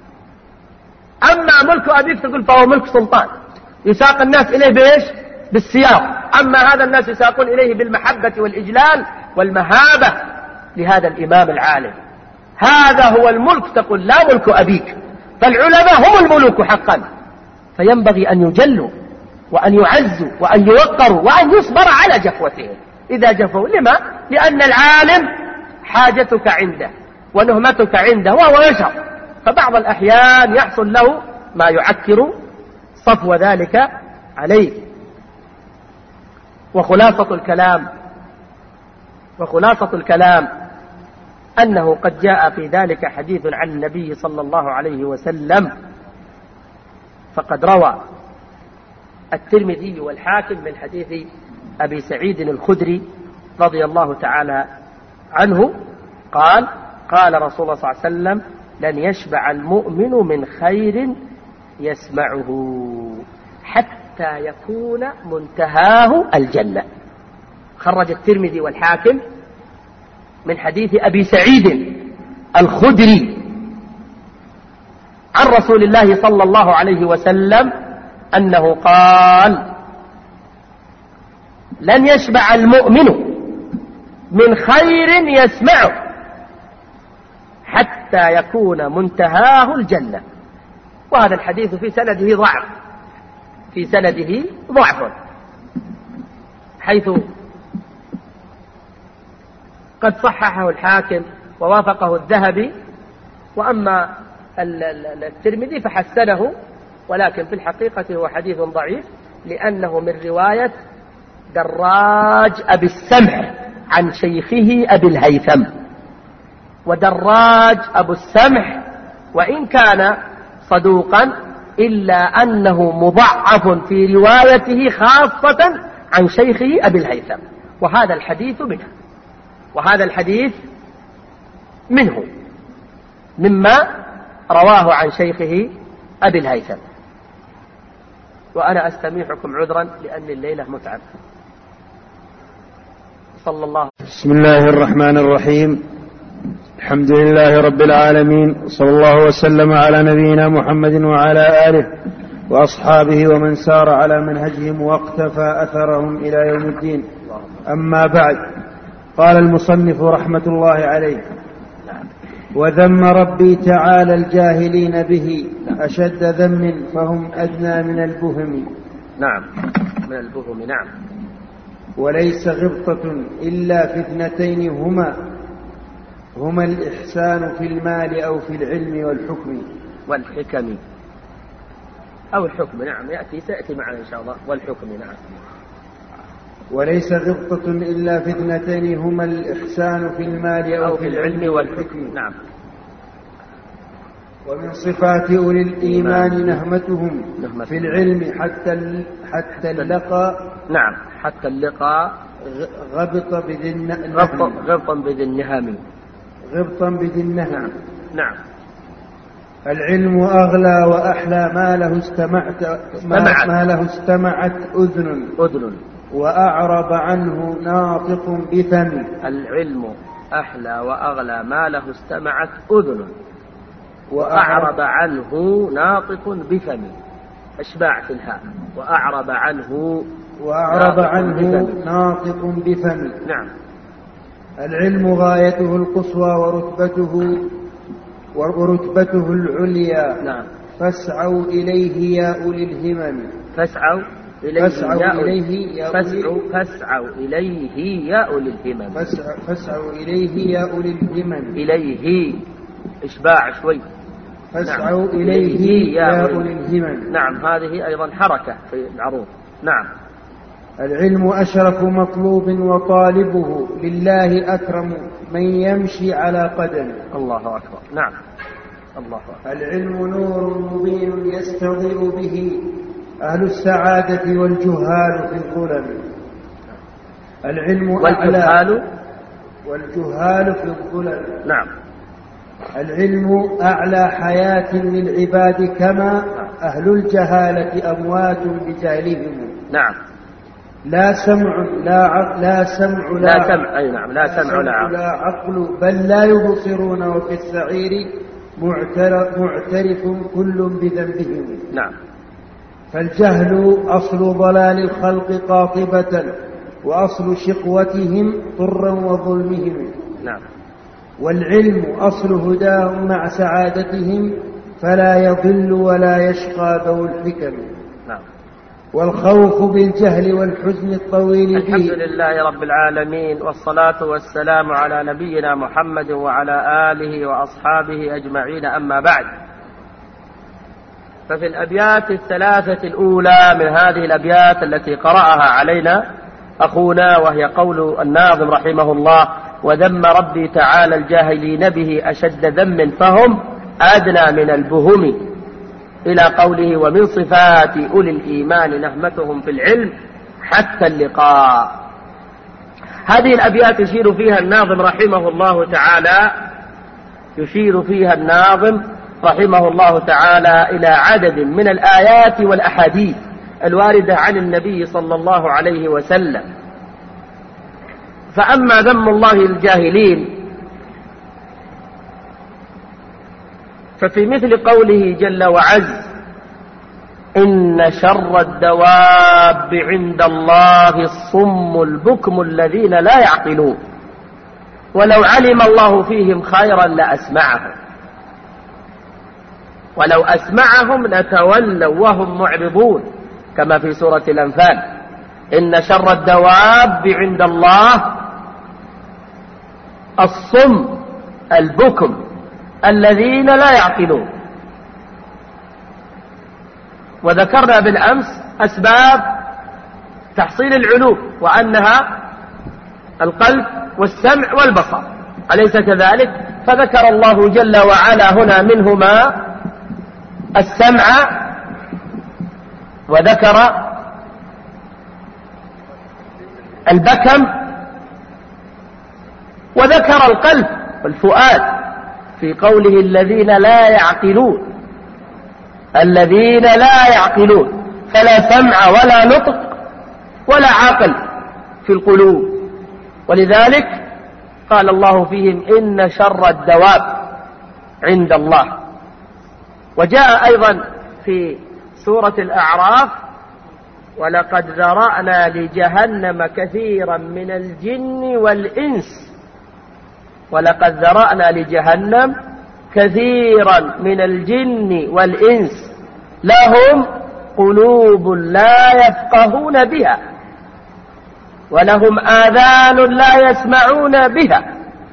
Speaker 2: أما ملك أبيك تقول فهو ملك سلطان يساق الناس إليه بإيش؟ بالسياق. أما هذا الناس يساقون إليه بالمحبة والإجلال والمهابة لهذا الإمام العالم. هذا هو الملك، تقول لا ملك أبيك. فالعلماء هم الملوك حقا، فينبغي أن يجلوا وأن يعزوا وأن يوقروا وأن يصبر على جفوتهم إذا جفوا. لما؟ لأن العالم حاجتك عنده ونهمتك عنده وهو يشعر، فبعض الأحيان يحصل له ما يعكر صفو ذلك عليه. وخلاصة الكلام أنه قد جاء في ذلك حديث عن النبي صلى الله عليه وسلم، فقد روى الترمذي والحاكم من حديث أبي سعيد الخدري رضي الله تعالى عنه قال: قال رسول الله صلى الله عليه وسلم: لن يشبع المؤمن من خير يسمعه حتى يكون منتهاه الجنة. خرج الترمذي والحاكم من حديث أبي سعيد الخدري عن رسول الله صلى الله عليه وسلم أنه قال: لن يشبع المؤمن من خير يسمعه حتى يكون منتهاه الجنة. وهذا الحديث في سنده ضعف، حيث قد صححه الحاكم ووافقه الذهبي، وأما الترمذي فحسنه، ولكن في الحقيقة هو حديث ضعيف، لأنه من رواية دراج أبي السمح عن شيخه أبي الهيثم. ودراج أبو السمح وإن كان صدوقا إلا أنه مضعف في روايته خاصة عن شيخه أبي الهيثم، وهذا الحديث منه مما رواه عن شيخه أبي الهيثم. وأنا أستميحكم عذرا لأن الليلة متعب. صلى الله.
Speaker 1: بسم الله الرحمن الرحيم. الحمد لله رب العالمين، صلى الله وسلم على نبينا محمد وعلى آله وأصحابه ومن سار على منهجهم واقتفى أثرهم إلى يوم الدين. أما بعد، قال المصنف رحمة الله عليه: وذم ربي تعالى الجاهلين به أشد ذم فهم أدنى من البهم.
Speaker 2: نعم، من البهم. نعم.
Speaker 1: وليس غبطة إلا في اثنتين هما الإحسان في المال أو في العلم
Speaker 2: والحكم أو الحكم. نعم، سيأتي معنا إن شاء الله. والحكم. نعم.
Speaker 1: وليس غبطة إلا في اثنتين هما الإحسان في المال أو في العلم والحكم.
Speaker 2: نعم.
Speaker 1: ومن صفات أولي الإيمان نهمتهم في العلم حتى اللقى.
Speaker 2: نعم، حتى اللقى.
Speaker 1: غبطا بذي النهم.
Speaker 2: نعم.
Speaker 1: العلم أغلى وأحلى ما له استمعت أذن وأعرض عنه ناطق بفم.
Speaker 2: العلم أحلى وأغلى ما له استمعت أذن وأعرض عنه ناطق بفم. أشباع في الهاء. وأعرض عنه ناطق بفم. نعم.
Speaker 1: العلم غايته القصوى ورتبته العليا.
Speaker 2: نعم.
Speaker 1: فاسعوا إليه يا أولي الهمم.
Speaker 2: فاسعوا إليه يا أولي الهمم. إليه إشباع شوي.
Speaker 1: فاسعوا إليه يا أولي الهمم.
Speaker 2: نعم، هذه أيضا حركة في العروض. نعم.
Speaker 1: العلم أشرف مطلوب وطالبه لله أكرم من يمشي على قدم.
Speaker 2: الله أكبر. نعم. الله أكبر.
Speaker 1: العلم نور مبين يستضيء به أهل السعادة والجهال في الظلم. العلم والجهال في الظلم.
Speaker 2: نعم.
Speaker 1: العلم أعلى حياة للعباد كما أهل الجهالة أموات بجهلهم.
Speaker 2: نعم.
Speaker 1: لا سمع لا عقل بل لا يبصرون وفي السعير معترف كل بذنبهم.
Speaker 2: نعم.
Speaker 1: فالجهل أصل ضلال الخلق قاطبة وأصل شقوتهم طرا وظلمهم.
Speaker 2: نعم.
Speaker 1: والعلم أصل هداهم مع سعادتهم فلا يضل ولا يشقى ذو الحكم.
Speaker 2: نعم.
Speaker 1: والخوف بالجهل والحزن الطويل به.
Speaker 2: الحمد لله رب العالمين، والصلاة والسلام على نبينا محمد وعلى آله وأصحابه أجمعين. أما بعد، ففي الأبيات الثلاثة الأولى من هذه الأبيات التي قرأها علينا أخونا، وهي قول الناظم رحمه الله: وذم ربي تعالى الجاهلين به أشد ذم فهم أدنى من البهم، إلى قوله: ومن صفات أولي الإيمان نهمتهم في العلم حتى اللقاء. هذه الأبيات يشير فيها الناظم رحمه الله تعالى إلى عدد من الآيات والأحاديث الواردة عن النبي صلى الله عليه وسلم فأما ذم الله الجاهلين ففي مثل قوله جل وعز: إن شر الدواب عند الله الصم البكم الذين لا يعقلون ولو علم الله فيهم خيرا لأسمعهم ولو أسمعهم لتولوا وهم معرضون، كما في سورة الأنفال: إن شر الدواب عند الله الصم البكم الذين لا يعقلون. وذكرنا بالأمس أسباب تحصيل العلوم، وأنها القلب والسمع والبصر، أليس كذلك؟ فذكر الله جل وعلا هنا منهما السمع، وذكر البكم، وذكر القلب والفؤاد في قوله: الذين لا يعقلون، الذين لا يعقلون، فلا سمع ولا نطق ولا عقل في القلوب، ولذلك قال الله فيهم: إن شر الدواب عند الله. وجاء أيضا في سورة الأعراف: ولقد ذرأنا لجهنم كثيرا من الجن والإنس، ولقد ذرأنا لجهنم كثيرا من الجن والإنس لهم قلوب لا يفقهون بها ولهم آذان لا يسمعون بها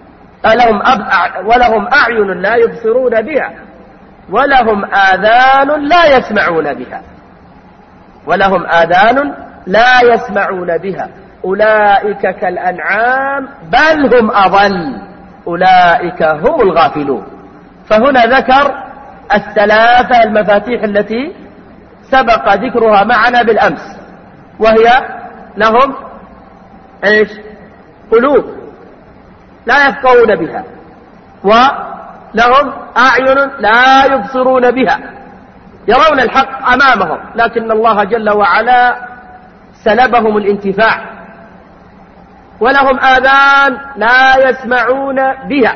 Speaker 2: ولهم أعين لا يبصرون بها ولهم آذان لا يسمعون بها ولهم آذان لا يسمعون بها أولئك كالأنعام بل هم أضل أولئك هم الغافلون. فهنا ذكر الثلاثة المفاتيح التي سبق ذكرها معنا بالأمس، وهي لهم ايش؟ قلوب لا يفقهون بها، ولهم أعين لا يبصرون بها، يرون الحق أمامهم لكن الله جل وعلا سلبهم الانتفاع، ولهم آذان لا يسمعون بها.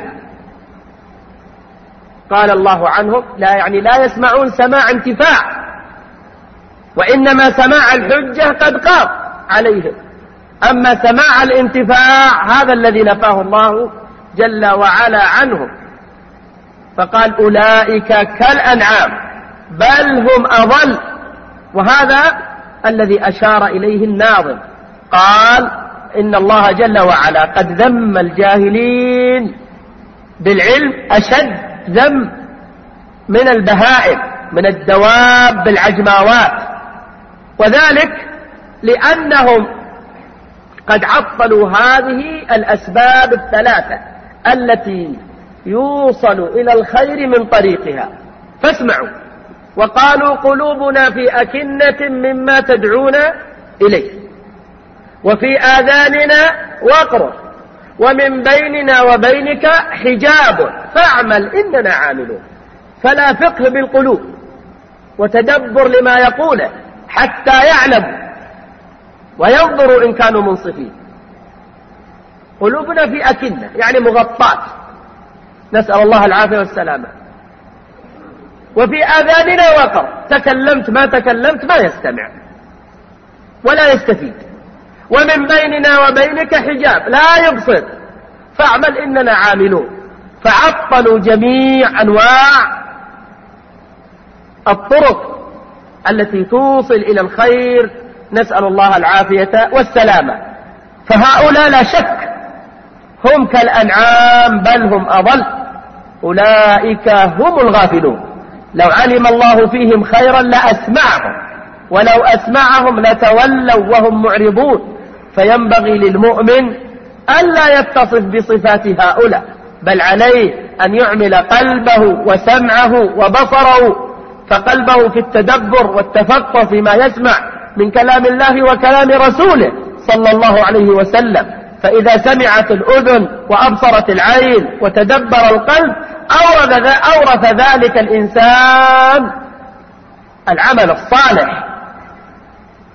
Speaker 2: قال الله عنهم لا يسمعون سماع انتفاع، وإنما سماع الحجة قد قام عليهم، أما سماع الانتفاع هذا الذي نفاه الله جل وعلا عنهم. فقال: أولئك كالأنعام بل هم أضل، وهذا الذي أشار إليه الناظم، قال: إن الله جل وعلا قد ذم الجاهلين بالعلم أشد ذم من البهائم، من الدواب العجماوات، وذلك لأنهم قد عطلوا هذه الأسباب الثلاثة التي يوصل إلى الخير من طريقها، فاسمعوا. وقالوا: قلوبنا في أكنة مما تدعونا إليه، وفي آذاننا وقر، ومن بيننا وبينك حجاب فاعمل إننا عاملون. فلا فقه بالقلوب وتدبر لما يقوله حتى يعلموا وينظروا إن كانوا منصفين. قلوبنا في أكنة يعني مغطاة، نسأل الله العافية والسلامة. وفي آذاننا وقر، تكلمت ما تكلمت ما يستمع ولا يستفيد. ومن بيننا وبينك حجاب لا يبصر فاعمل إننا عاملون. فعطلوا جميع أنواع الطرق التي توصل إلى الخير، نسأل الله العافية والسلامة. فهؤلاء لا شك هم كالأنعام بل هم أضل أولئك هم الغافلون. لو علم الله فيهم خيرا لأسمعهم، ولو أسمعهم لتولوا وهم معرضون. فينبغي للمؤمن ألا يتصف بصفات هؤلاء، بل عليه أن يعمل قلبه وسمعه وبصره، فقلبه في التدبر والتفقه فيما يسمع من كلام الله وكلام رسوله صلى الله عليه وسلم. فإذا سمعت الأذن وأبصرت العين وتدبر القلب أورث ذلك الإنسان العمل الصالح.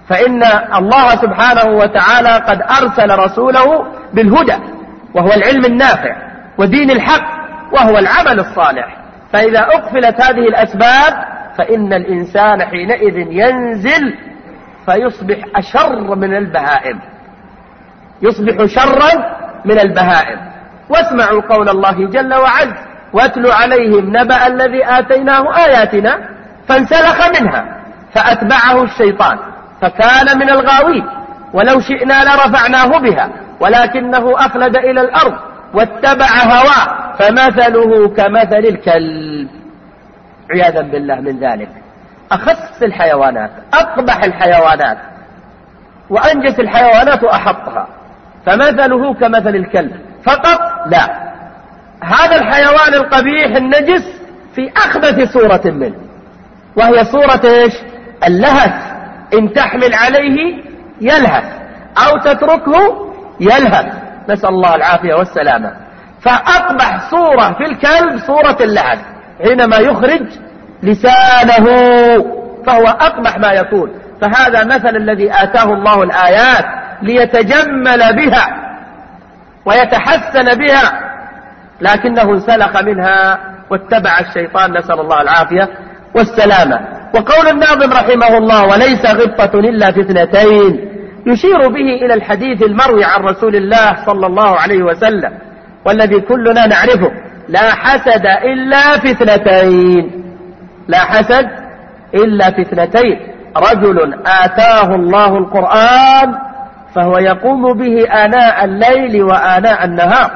Speaker 2: فإن الله سبحانه وتعالى قد أرسل رسوله بالهدى وهو العلم النافع ودين الحق وهو العمل الصالح. فإذا أقفلت هذه الأسباب فإن الإنسان حينئذ ينزل فيصبح أشر من البهائم، يصبح شرا من البهائم. واسمعوا قول الله جل وعز: واتل عليهم نبأ الذي آتيناه آياتنا فانسلخ منها فأتبعه الشيطان فكان من الغاوين ولو شئنا لرفعناه بها ولكنه أخلد إلى الأرض واتبع هواه فمثله كمثل الكلب، عياذا بالله من ذلك. أخس الحيوانات، أقبح الحيوانات، وأنجس الحيوانات وأحطها، فمثله كمثل الكلب فقط؟ لا، هذا الحيوان القبيح النجس في أخبث صورة منه، وهي صورة إيش؟ اللهث. إن تحمل عليه يلهث أو تتركه يلهث، نسأل الله العافية والسلامة. فأقبح صورة في الكلب صورة اللهث، حينما يخرج لسانه فهو أقبح ما يكون. فهذا مثل الذي آتاه الله الآيات ليتجمل بها ويتحسن بها، لكنه انسلخ منها واتبع الشيطان، نسأل الله العافية والسلامة. وقول الناظم رحمه الله: وليس غبطة إلا في اثنتين، يشير به إلى الحديث المروي عن رسول الله صلى الله عليه وسلم والذي كلنا نعرفه: لا حسد إلا في اثنتين، لا حسد إلا في اثنتين: رجل آتاه الله القرآن فهو يقوم به آناء الليل وآناء النهار،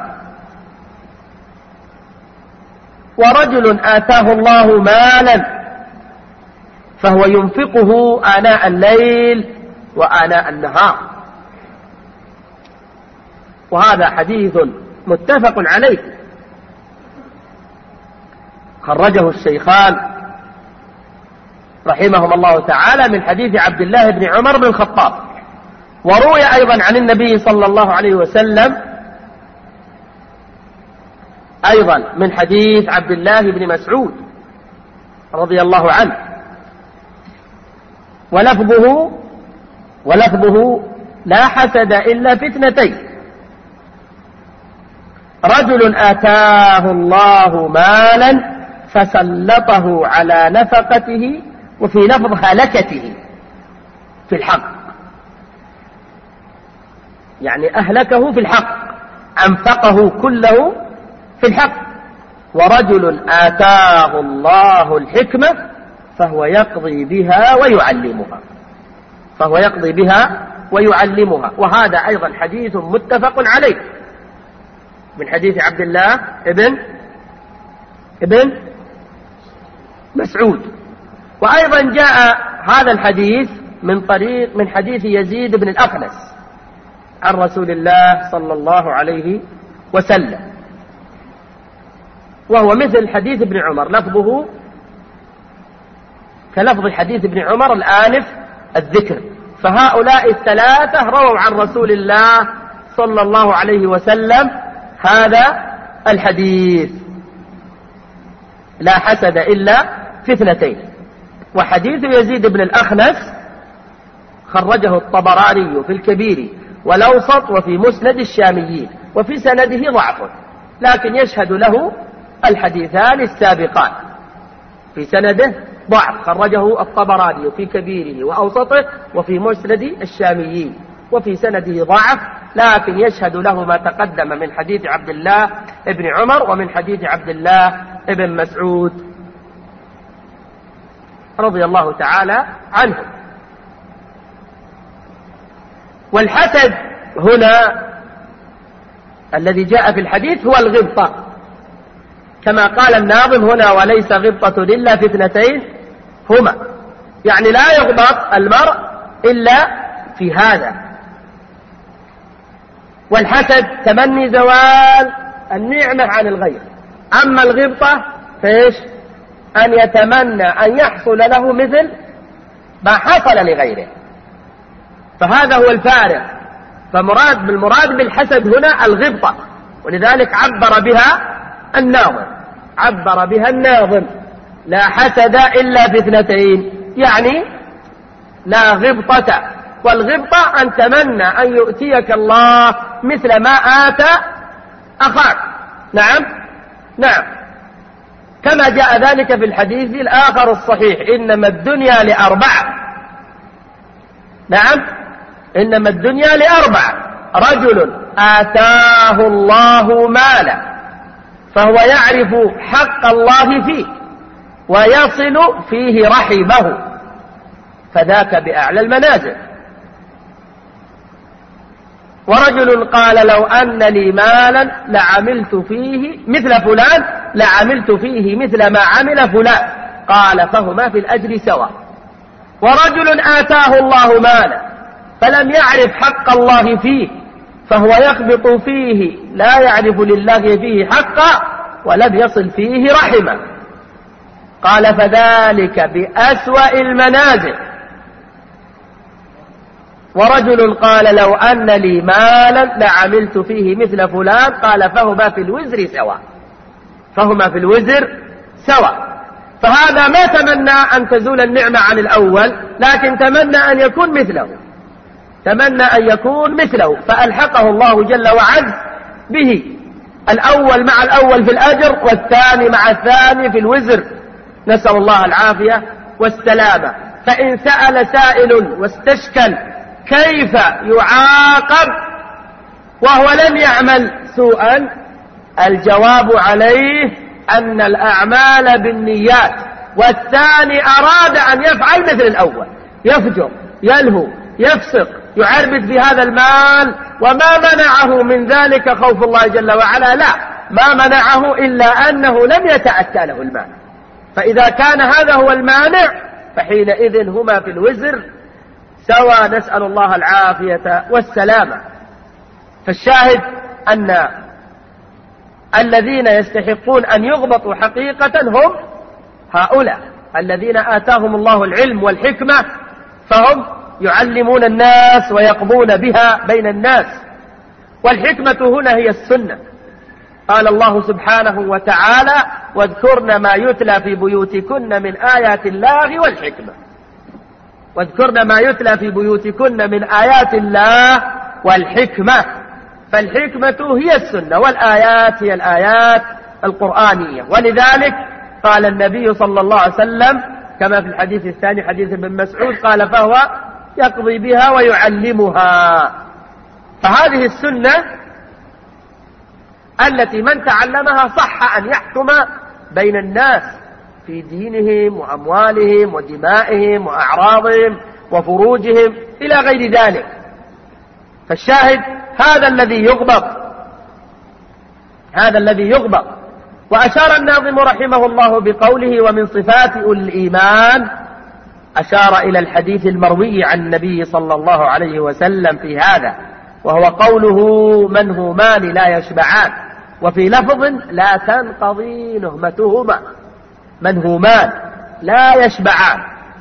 Speaker 2: ورجل آتاه الله مالا فهو ينفقه آناء الليل وآناء النهار. وهذا حديث متفق عليه، خرجه الشيخان رحمهم الله تعالى من حديث عبد الله بن عمر بن الخطاب، وروي أيضا عن النبي صلى الله عليه وسلم أيضا من حديث عبد الله بن مسعود رضي الله عنه، ولفظه: لا حسد إلا في اثنتين: رجل آتاه الله مالا فسلطه على نفقته، وفي لفظ هلكته في الحق، يعني أهلكه في الحق، أنفقه كله في الحق. ورجل آتاه الله الحكمة فهو يقضي بها ويعلمها، وهذا أيضا حديث متفق عليه من حديث عبد الله ابن مسعود. وأيضا جاء هذا الحديث من حديث يزيد بن الأخنس عن رسول الله صلى الله عليه وسلم، وهو مثل حديث ابن عمر، لفظه كلفظ حديث ابن عمر الآنف الذكر. فهؤلاء الثلاثة رووا عن رسول الله صلى الله عليه وسلم هذا الحديث: لا حسد إلا في اثنتين. وحديث يزيد بن الأخنس خرجه الطبراني في الكبير والأوسط وفي مسند الشاميين، وفي سنده ضعف، لكن يشهد له الحديثان السابقان. في سنده ضعف، خرجه الطبراني في كبيره وأوسطه وفي مسند الشاميين، وفي سنده ضعف، لكن يشهد له ما تقدم من حديث عبد الله ابن عمر ومن حديث عبد الله ابن مسعود رضي الله تعالى عنه. والحسد هنا الذي جاء في الحديث هو الغبطة، كما قال الناظم هنا: وليس غبطة إلا في اثنتين هما، يعني لا يغبط المرء إلا في هذا. والحسد تمني زوال النعمة عن الغير، أما الغبطة فإيش؟ أن يتمنى أن يحصل له مثل ما حصل لغيره، فهذا هو الفارق. بالمراد بالحسد هنا الغبطة، ولذلك عبر بها الناظم: لا حسد إلا في اثنتين، يعني لا غبطة والغبطة أن تمنى أن يؤتيك الله مثل ما آتى أخاك. نعم كما جاء ذلك في الحديث الآخر الصحيح: إنما الدنيا لأربعة. إنما الدنيا لأربعة: رجل آتاه الله مالا فهو يعرف حق الله فيه ويصل فيه رحمه، فذاك بأعلى المنازل. ورجل قال: لو أن لي مالا لعملت فيه مثل فلان، لعملت فيه مثل ما عمل فلان، قال: فهما في الأجر سواء. ورجل آتاه الله مالا فلم يعرف حق الله فيه فهو يخبط فيه، لا يعرف لله فيه حقا ولم يصل فيه رحمه، قال: فذلك بأسوأ المنازل. ورجل قال: لو أن لي مالا لعملت فيه مثل فلان، قال: فهما في الوزر سواء. فهما في الوزر سواء. فهذا ما تمنى أن تزول النعمة عن الأول، لكن تمنى أن يكون مثله، تمنى أن يكون مثله، فألحقه الله جل وعز به، الأول مع الأول في الأجر، والثاني مع الثاني في الوزر، نسأل الله العافية والسلامة. فإن سأل سائل واستشكل كيف يعاقب وهو لم يعمل سوءا، الجواب عليه أن الأعمال بالنيات، والثاني أراد أن يفعل مثل الأول، يفجر، يلهو، يفسق، يعربد في هذا المال، وما منعه من ذلك خوف الله جل وعلا، لا، ما منعه إلا أنه لم يتأتى له المال. فإذا كان هذا هو المانع فحينئذ هما في الوزر سوى، نسأل الله العافية والسلامة. فالشاهد أن الذين يستحقون أن يغبطوا حقيقة هم هؤلاء الذين آتاهم الله العلم والحكمة، فهم يعلمون الناس ويقضون بها بين الناس. والحكمة هنا هي السنة. قال الله سبحانه وتعالى: واذكرن ما يتلى في بيوتكن من آيات الله والحكمة. واذكرن ما يتلى في بيوتكن من آيات الله والحكمة. فالحكمة هي السنة، والآيات هي الآيات القرآنية. ولذلك قال النبي صلى الله عليه وسلم كما في الحديث الثاني حديث ابن مسعود قال: فهو يقضي بها ويعلمها. فهذه السنة التي من تعلمها صح أن يحكم بين الناس في دينهم وأموالهم ودمائهم وأعراضهم وفروجهم إلى غير ذلك. فالشاهد هذا الذي يغبط، هذا الذي يغبط. وأشار الناظم رحمه الله بقوله: ومن صفات أولي الإيمان، أشار إلى الحديث المروي عن النبي صلى الله عليه وسلم في هذا، وهو قوله: منهومان لا يشبعان، وفي لفظ: لا تنقضي نهمتهما. منهومان لا يشبعان،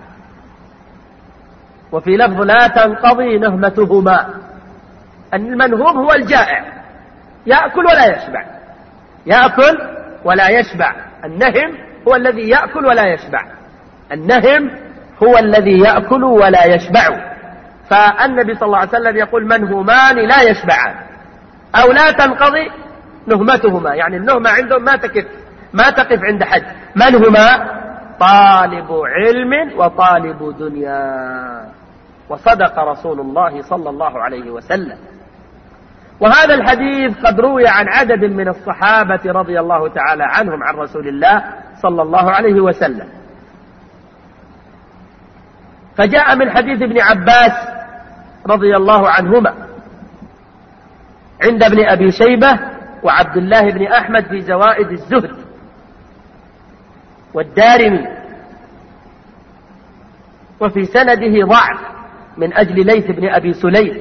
Speaker 2: وفي لفظ: لا تنقضي نهمتهما. المنهوم هو الجائع، يأكل ولا يشبع، يأكل ولا يشبع. النهم هو الذي يأكل ولا يشبع، النهم هو الذي يأكل ولا يشبع. فالنبي صلى الله عليه وسلم يقول: منهومان لا يشبعان، أو لا تنقضي نهمتهما، يعني النهمة عندهم ما تقف عند حد. من هما؟ طالب علم وطالب دنيا. وصدق رسول الله صلى الله عليه وسلم. وهذا الحديث قد روي عن عدد من الصحابة رضي الله تعالى عنهم عن رسول الله صلى الله عليه وسلم. فجاء من حديث ابن عباس رضي الله عنهما عند ابن أبي شيبة وعبد الله بن أحمد في زوائد الزهد والدارمي، وفي سنده ضعف من أجل ليث بن أبي سليم،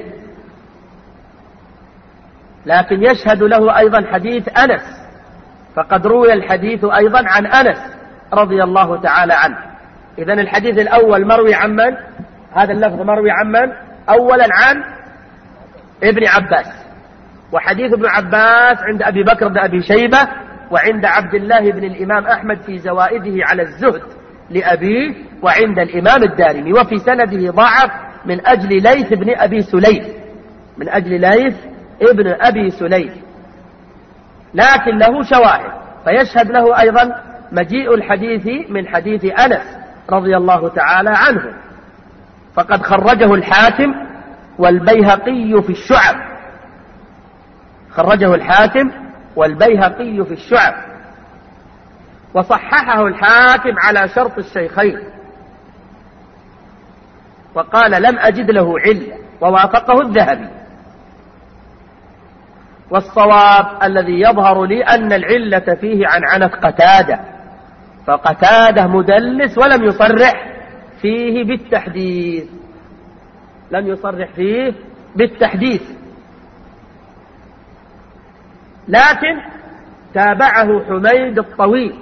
Speaker 2: لكن يشهد له أيضا حديث أنس، فقد روي الحديث أيضا عن أنس رضي الله تعالى عنه. إذن الحديث الأول مروي عن من؟ هذا اللفظ مروي عن من؟ أولا عن ابن عباس، وحديث ابن عباس عند أبي بكر بن أبي شيبة وعند عبد الله بن الإمام أحمد في زوائده على الزهد لأبيه، وعند الإمام الدارمي، وفي سنده ضعف من أجل ليث بن أبي سليم، من أجل ليث ابن أبي سليم، لكن له شواهد. فيشهد له أيضا مجيء الحديث من حديث أنس رضي الله تعالى عنه، فقد خرجه الحاكم والبيهقي في الشعب، خرجه الحاكم والبيهقي في الشعب، وصححه الحاكم على شرط الشيخين، وقال لم أجد له علة، ووافقه الذهبي. والصواب الذي يظهر لي أن العلة فيه عنعنة قتادة، فقتادة مدلس ولم يصرح فيه بالتحديث، لم يصرح فيه بالتحديث، لكن تابعه حميد الطويل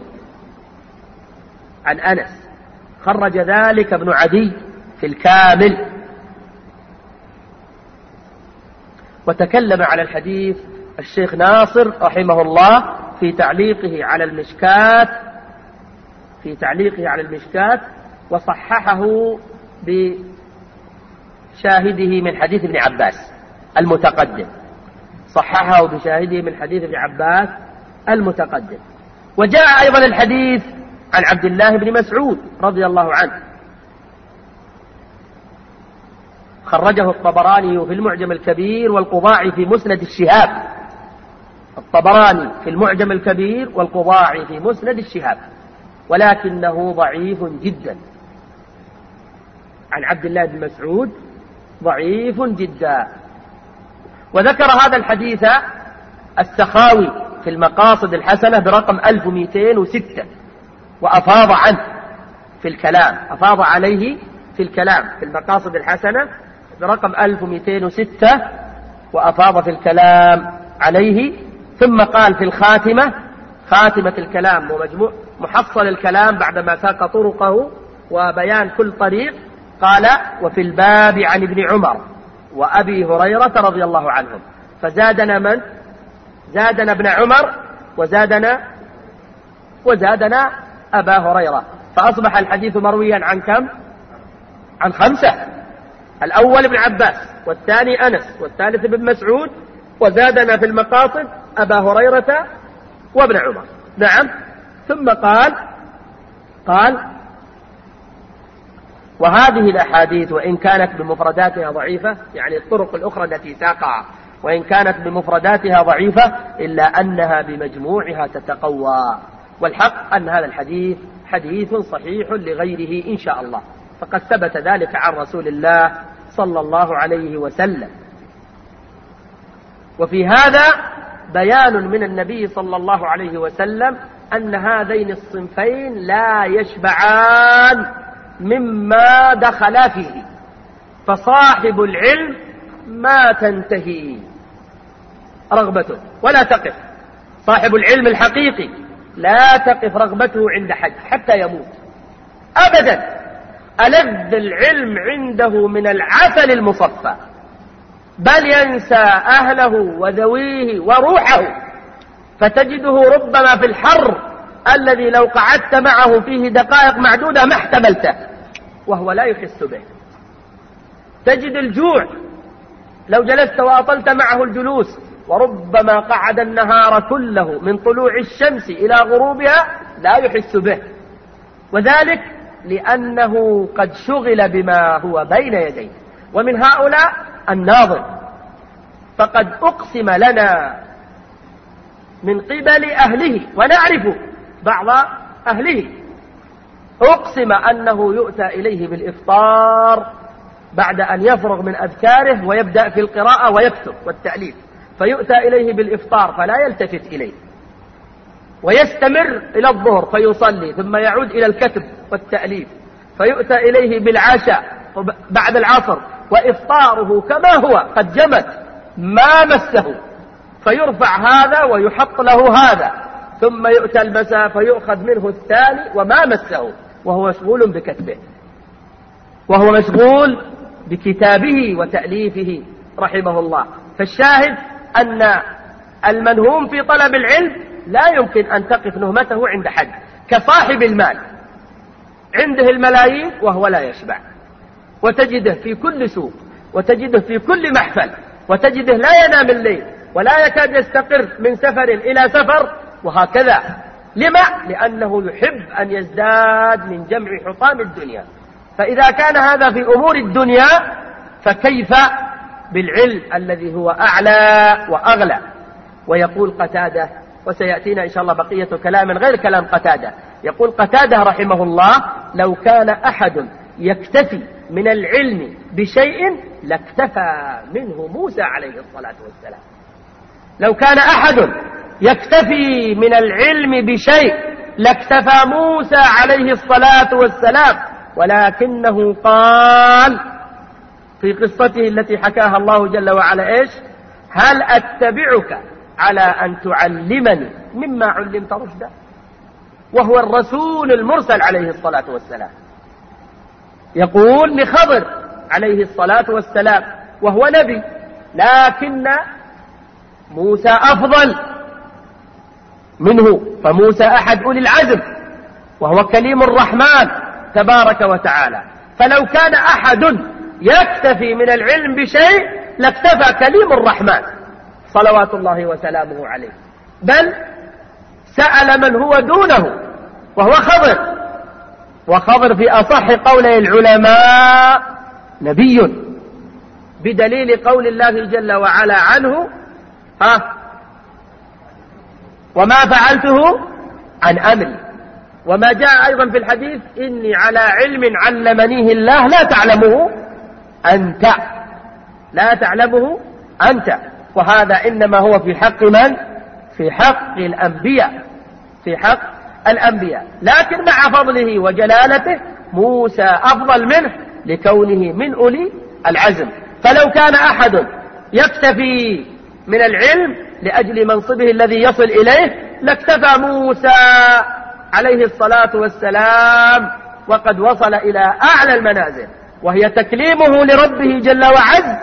Speaker 2: عن أنس، خرج ذلك ابن عدي في الكامل. وتكلم على الحديث الشيخ ناصر رحمه الله في تعليقه على المشكات، وصححه بشاهده من حديث ابن عباس المتقدم، صححه بشاهده من حديث ابن عباس المتقدم. وجاء أيضا الحديث عن عبد الله بن مسعود رضي الله عنه، خرجه الطبراني في المعجم الكبير والقضاعي في مسند الشهاب، الطبراني في المعجم الكبير والقضاعي في مسند الشهاب، ولكنه ضعيف جدا، عن عبد الله بن مسعود ضعيف جدا. وذكر هذا الحديث السخاوي في المقاصد الحسنة برقم 1206، وأفاض عنه في الكلام، أفاض عليه في الكلام في المقاصد الحسنة برقم 1206، وأفاض في الكلام عليه. ثم قال في الخاتمة، خاتمة الكلام ومجموع محصل الكلام بعدما ساق طرقه وبيان كل طريق، قال وفي الباب عن ابن عمر وأبي هريرة رضي الله عنهم، فزادنا من؟ زادنا ابن عمر وزادنا أبا هريرة، فأصبح الحديث مرويا عن كم؟ عن 5، الأول ابن عباس، والثاني أنس، والثالث ابن مسعود، وزادنا في المقاصد أبا هريرة وابن عمر. نعم. ثم قال وهذه الأحاديث وإن كانت بمفرداتها ضعيفة، يعني الطرق الأخرى التي ساقها وإن كانت بمفرداتها ضعيفة إلا أنها بمجموعها تتقوى، والحق أن هذا الحديث حديث صحيح لغيره إن شاء الله، فقد ثبت ذلك عن رسول الله صلى الله عليه وسلم. وفي هذا بيان من النبي صلى الله عليه وسلم أن هذين الصنفين لا يشبعان مما دخلا فيه، فصاحب العلم ما تنتهي رغبته ولا تقف، صاحب العلم الحقيقي لا تقف رغبته عند حد حتى يموت أبدا. ألذ العلم عنده من العسل المصفى، بل ينسى أهله وذويه وروحه، فتجده ربما في الحر الذي لو قعدت معه فيه دقائق معدودة ما احتملته وهو لا يحس به. تجد الجوع لو جلست وأطلت معه الجلوس، وربما قعد النهار كله من طلوع الشمس إلى غروبها لا يحس به، وذلك لأنه قد شغل بما هو بين يديه. ومن هؤلاء الناظر، فقد أقسم لنا من قبل أهله، ونعرف بعض أهله، أقسم أنه يؤتى إليه بالإفطار بعد أن يفرغ من أذكاره ويبدأ في القراءة ويكتب والتأليف، فيؤتى إليه بالإفطار فلا يلتفت إليه، ويستمر إلى الظهر فيصلي، ثم يعود إلى الكتب والتأليف، فيؤتى إليه بالعشاء بعد العصر وإفطاره كما هو قد جمد ما مسه، فيرفع هذا ويحط له هذا، ثم يؤتى المساء فيؤخذ منه الثاني وما مسه، وهو مشغول بكتبه، وهو مشغول بكتابه وتأليفه رحمه الله. فالشاهد أن المنهوم في طلب العلم لا يمكن أن تقف نهمته عند حد، كصاحب المال عنده الملايين وهو لا يشبع، وتجده في كل سوق، وتجده في كل محفل، وتجده لا ينام الليل ولا يكاد يستقر من سفر إلى سفر، وهكذا. لما؟ لأنه يحب أن يزداد من جمع حطام الدنيا. فإذا كان هذا في أمور الدنيا فكيف بالعلم الذي هو أعلى وأغلى؟ ويقول قتادة، وسيأتينا إن شاء الله بقية كلام غير كلام قتادة، يقول قتادة رحمه الله: لو كان أحد يكتفي من العلم بشيء لاكتفى منه موسى عليه الصلاة والسلام. لو كان أحد يكتفي من العلم بشيء لاكتفى موسى عليه الصلاة والسلام، ولكنه قال في قصته التي حكاها الله جل وعلا إيش؟ هل أتبعك على أن تعلمني مما علمت رشدا؟ وهو الرسول المرسل عليه الصلاة والسلام، يقول لخضر عليه الصلاة والسلام وهو نبي، لكن موسى أفضل منه، فموسى أحد أولي العزم وهو كليم الرحمن تبارك وتعالى. فلو كان أحد يكتفي من العلم بشيء لاكتفى كليم الرحمن صلوات الله وسلامه عليه، بل سأل من هو دونه وهو خضر، وخضر في أصح قولي العلماء نبي، بدليل قول الله جل وعلا عنه: وما فعلته عن أمري. وما جاء أيضا في الحديث: إني على علم علمنيه الله لا تعلمه أنت، لا تعلمه أنت. وهذا إنما هو في حق من؟ في حق الأنبياء، في حق الأنبياء. لكن مع فضله وجلالته موسى أفضل منه لكونه من أولي العزم. فلو كان أحد يكتفي من العلم لأجل منصبه الذي يصل إليه لاكتفى موسى عليه الصلاة والسلام، وقد وصل إلى أعلى المنازل، وهي تكليمه لربه جل وعز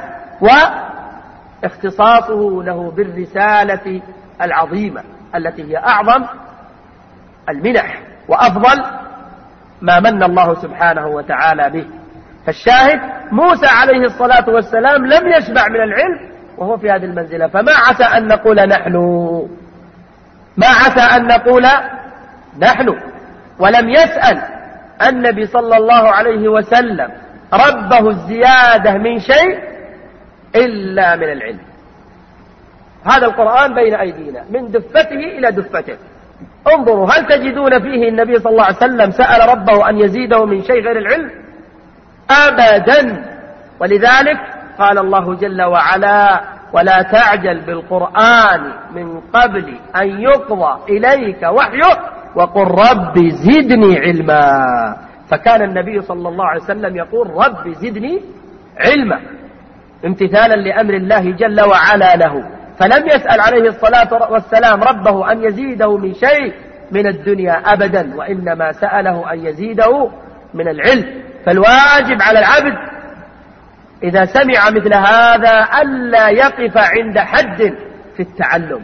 Speaker 2: واختصاصه له بالرسالة العظيمة التي هي أعظم المنح وأفضل ما من الله سبحانه وتعالى به. فالشاهد موسى عليه الصلاة والسلام لم يشبع من العلم وهو في هذه المنزلة، فما عسى أن نقول نحن، ما عسى أن نقول نحن. ولم يسأل النبي صلى الله عليه وسلم ربه الزيادة من شيء إلا من العلم. هذا القرآن بين أيدينا من دفته إلى دفته، انظروا هل تجدون فيه النبي صلى الله عليه وسلم سأل ربه أن يزيده من شيء غير العلم؟ أبدا. ولذلك قال الله جل وعلا: ولا تعجل بالقرآن من قبل أن يقضى إليك وحيه وقل رب زدني علما. فكان النبي صلى الله عليه وسلم يقول: رب زدني علما، امتثالا لأمر الله جل وعلا له. فلم يسأل عليه الصلاة والسلام ربه أن يزيده من شيء من الدنيا أبدا، وإنما سأله أن يزيده من العلم. فالواجب على العبد إذا سمع مثل هذا ألا يقف عند حد في التعلم.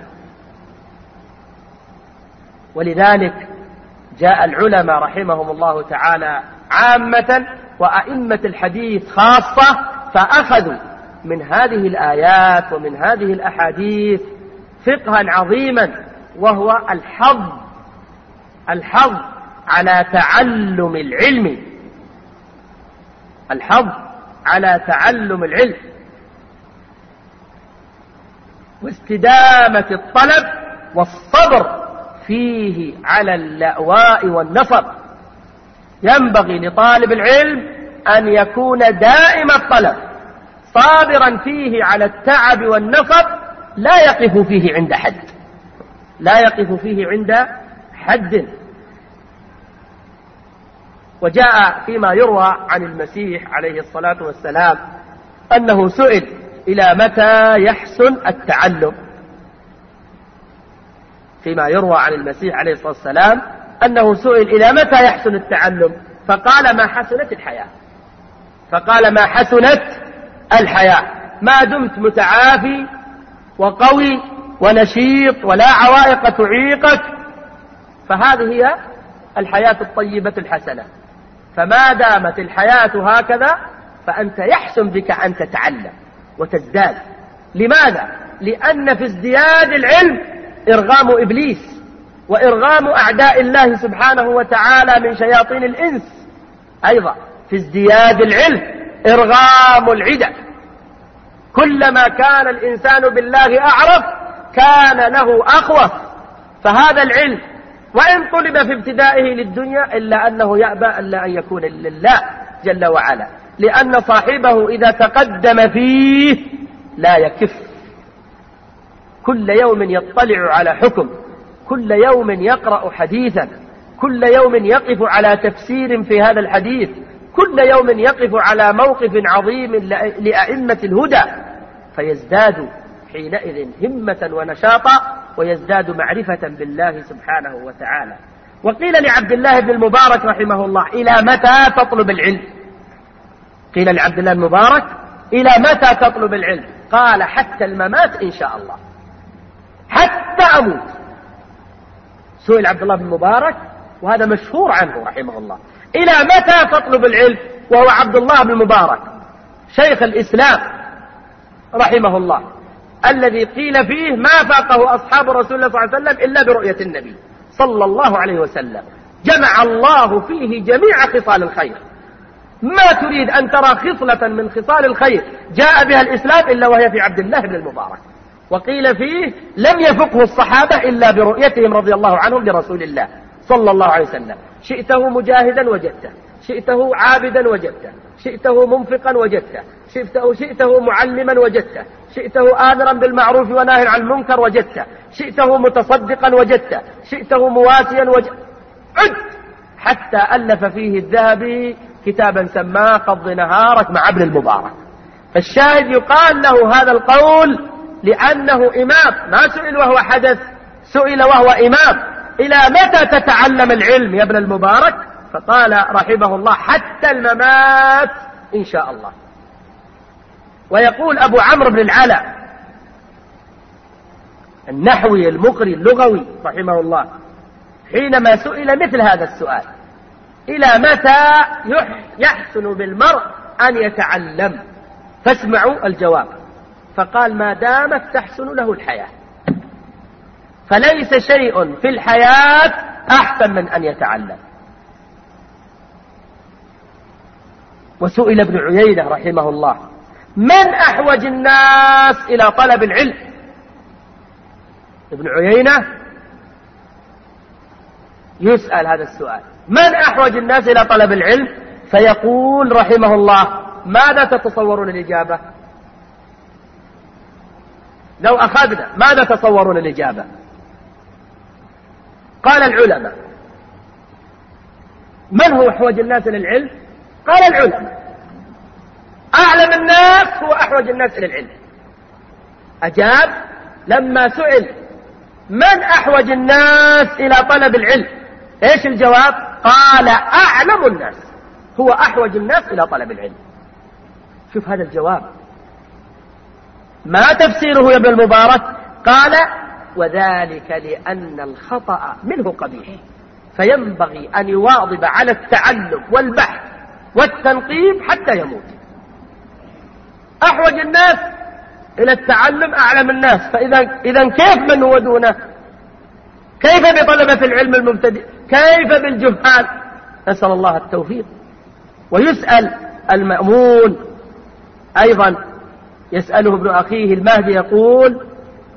Speaker 2: ولذلك جاء العلماء رحمهم الله تعالى عامة وأئمة الحديث خاصة فأخذوا من هذه الآيات ومن هذه الأحاديث فقها عظيما، وهو الحظ على تعلم العلم، الحظ على تعلم العلم واستدامة الطلب والصبر فيه على اللأواء والنصب. ينبغي لطالب العلم أن يكون دائم الطلب صابرا فيه على التعب والنصب، لا يقف فيه عند حد، لا يقف فيه عند حد. وجاء فيما يروى عن المسيح عليه الصلاة والسلام أنه سئل: إلى متى يحسن التعلم؟ فيما يروى عن المسيح عليه الصلاة والسلام أنه سئل: إلى متى يحسن التعلم؟ فقال: ما حسنت الحياة. فقال: ما حسنت الحياة، ما دمت متعافي وقوي ونشيط ولا عوائق تعيقك، فهذه هي الحياة الطيبة الحسنة. فما دامت الحياة هكذا فأنت يحسن بك أن تتعلم وتزداد. لماذا؟ لأن في ازدياد العلم إرغام إبليس وإرغام أعداء الله سبحانه وتعالى من شياطين الإنس. أيضا في ازدياد العلم إرغام العدى. كلما كان الإنسان بالله أعرف كان له أخوف. فهذا العلم وإن طلب في ابتدائه للدنيا إلا أنه يأبى ألا أن يكون لله جل وعلا، لأن صاحبه إذا تقدم فيه لا يكف، كل يوم يطلع على حكم، كل يوم يقرأ حديثا، كل يوم يقف على تفسير في هذا الحديث، كل يوم يقف على موقف عظيم لأئمة الهدى، فيزداد حينئذ همة ونشاطا ويزداد معرفة بالله سبحانه وتعالى. وقيل لعبد الله بن المبارك رحمه الله: إلى متى تطلب العلم؟ قيل لعبد الله بن المبارك: إلى متى تطلب العلم؟ قال: حتى الممات إن شاء الله، حتى أموت. سئل عبد الله بن المبارك وهذا مشهور عنه رحمه الله: إلى متى تطلب العلم؟ وهو عبد الله بن المبارك شيخ الإسلام رحمه الله، الذي قيل فيه ما فاقه أصحاب رسول الله صلى الله عليه وسلم إلا برؤية النبي صلى الله عليه وسلم. جمع الله فيه جميع خصال الخير، ما تريد أن ترى خصلة من خصال الخير جاء بها الإسلام إلا وهي في عبد الله بن المبارك. وقيل فيه لم يفقه الصحابة إلا برؤيتهم رضي الله عنهم لرسول الله صلى الله عليه وسلم. شئته مجاهدا وجدته، شئته عابدا وجدته، شئته منفقا وجدته، شئته معلما وجدته، شئته آمرا بالمعروف وناهيا عن المنكر وجدته، شئته متصدقا وجدته، شئته مواسيا عد، حتى ألف فيه الذهبي كتابا سماه قض نهارك مع ابن المبارك. فالشاهد يقال له هذا القول لأنه إمام، ما سئل وهو حدث، سئل وهو إمام: إلى متى تتعلم العلم يا ابن المبارك؟ فقال رحمه الله: حتى الممات إن شاء الله. ويقول أبو عمرو بن العلاء النحوي المقري اللغوي رحمه الله حينما سئل مثل هذا السؤال: إلى متى يحسن بالمرء أن يتعلم؟ فاسمعوا الجواب. فقال: ما دامت تحسن له الحياة، فليس شيء في الحياة أحسن من أن يتعلم. وسئل ابن عيينة رحمه الله: من أحوج الناس إلى طلب العلم؟ ابن عيينة يسأل هذا السؤال: من أحوج الناس إلى طلب العلم؟ فيقول رحمه الله: ماذا تتصورون الإجابة؟ لو أخذنا ماذا تصورون الإجابة؟ قال: العلماء. من هو أحوج الناس إلى العلم؟ قال: العلماء. أعلم الناس هو أحوج الناس إلى العلم. أجاب لما سئل من أحوج الناس إلى طلب العلم، إيش الجواب؟ قال: أعلم الناس هو أحوج الناس إلى طلب العلم. شوف هذا الجواب، ما تفسيره يا ابن المبارك؟ قال: وذلك لأن الخطأ منه قبيح، فينبغي أن يواظب على التعلم والبحث والتنقيب حتى يموت. أحوج الناس إلى التعلم أعلم الناس، فإذا كيف من هو دونه؟ كيف بطلبة العلم المبتدئ؟ كيف بالجهال؟ نسأل الله التوفيق. ويسأل المأمون أيضا، يسأله ابن أخيه المهدي يقول: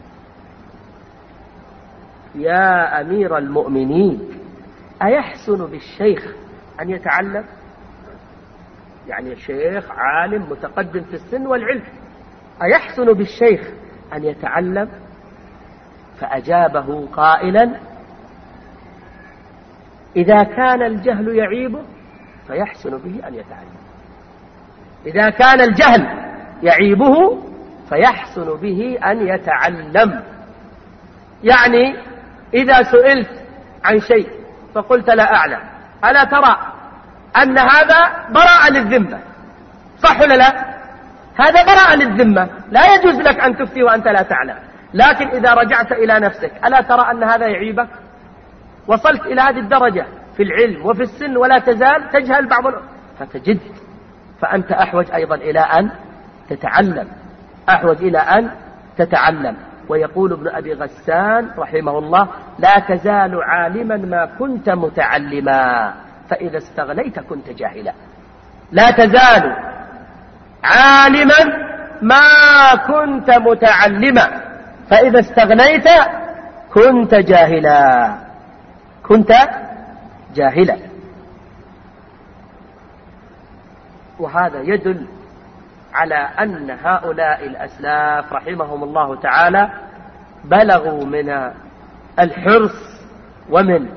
Speaker 2: يا أمير المؤمنين، أيحسن بالشيخ أن يتعلم؟ يعني الشيخ عالم متقدم في السن والعلم، أيحسن بالشيخ أن يتعلم؟ فأجابه قائلا: إذا كان الجهل يعيبه فيحسن به أن يتعلم. إذا كان الجهل يعيبه فيحسن به أن يتعلم. يعني إذا سئلت عن شيء فقلت لا أعلم، ألا ترى أن هذا براءة للذمة؟ صح ولا لا؟ هذا براءة للذمة، لا يجوز لك أن تفتي وأنت لا تعلم. لكن إذا رجعت إلى نفسك ألا ترى أن هذا يعيبك؟ وصلت إلى هذه الدرجة في العلم وفي السن ولا تزال تجهل بعض فتجد فأنت أحوج أيضا إلى أن تتعلم، أحوج إلى أن تتعلم. ويقول ابن أبي غسان رحمه الله: لا تزال عالما ما كنت متعلما، فإذا استغنيت كنت جاهلا. لا تزال عالما ما كنت متعلما، فإذا استغنيت كنت جاهلا، كنت جاهلا. وهذا يدل على أن هؤلاء الأسلاف رحمهم الله تعالى بلغوا من الحرص ومن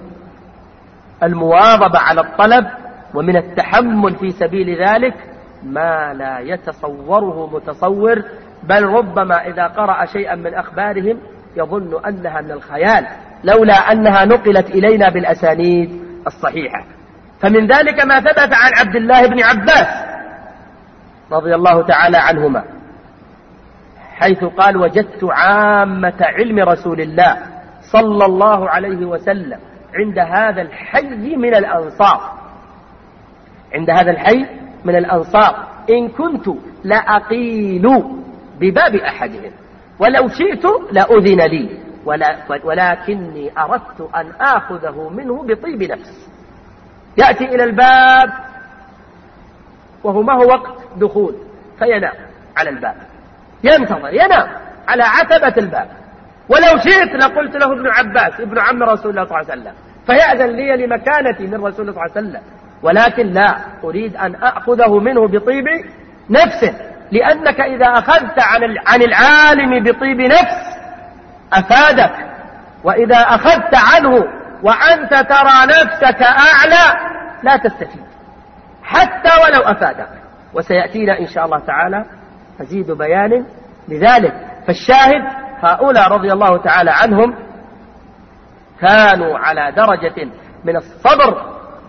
Speaker 2: المواظبة على الطلب ومن التحمل في سبيل ذلك ما لا يتصوره متصور، بل ربما إذا قرأ شيئا من أخبارهم يظن أنها من الخيال لولا أنها نقلت إلينا بالأسانيد الصحيحة. فمن ذلك ما ثبت عن عبد الله بن عباس رضي الله تعالى عنهما، حيث قال: وجدت عامة علم رسول الله صلى الله عليه وسلم عند هذا الحي من الأنصار، عند هذا الحي من الأنصار، إن كنت لأقيل بباب أحدهم ولو شئت لأذن لي، ولكني أردت أن آخذه منه بطيب نفس. يأتي إلى الباب وهو ما هو وقت دخول، فينام على الباب، ينتظر، ينام على عتبة الباب. ولو شئت لقلت له ابن عباس ابن عم رسول الله صلى الله عليه وسلم فيأذن لي لمكانتي من رسول الله صلى الله عليه وسلم، ولكن لا أريد أن أخذه منه بطيب نفسه، لأنك إذا أخذت عن العالم بطيب نفس أفادك، وإذا أخذت عنه وأنت ترى نفسك أعلى لا تستفيد حتى ولو أفادك. وسيأتينا إن شاء الله تعالى مزيد بيان لذلك. فالشاهد هؤلاء رضي الله تعالى عنهم كانوا على درجة من الصبر،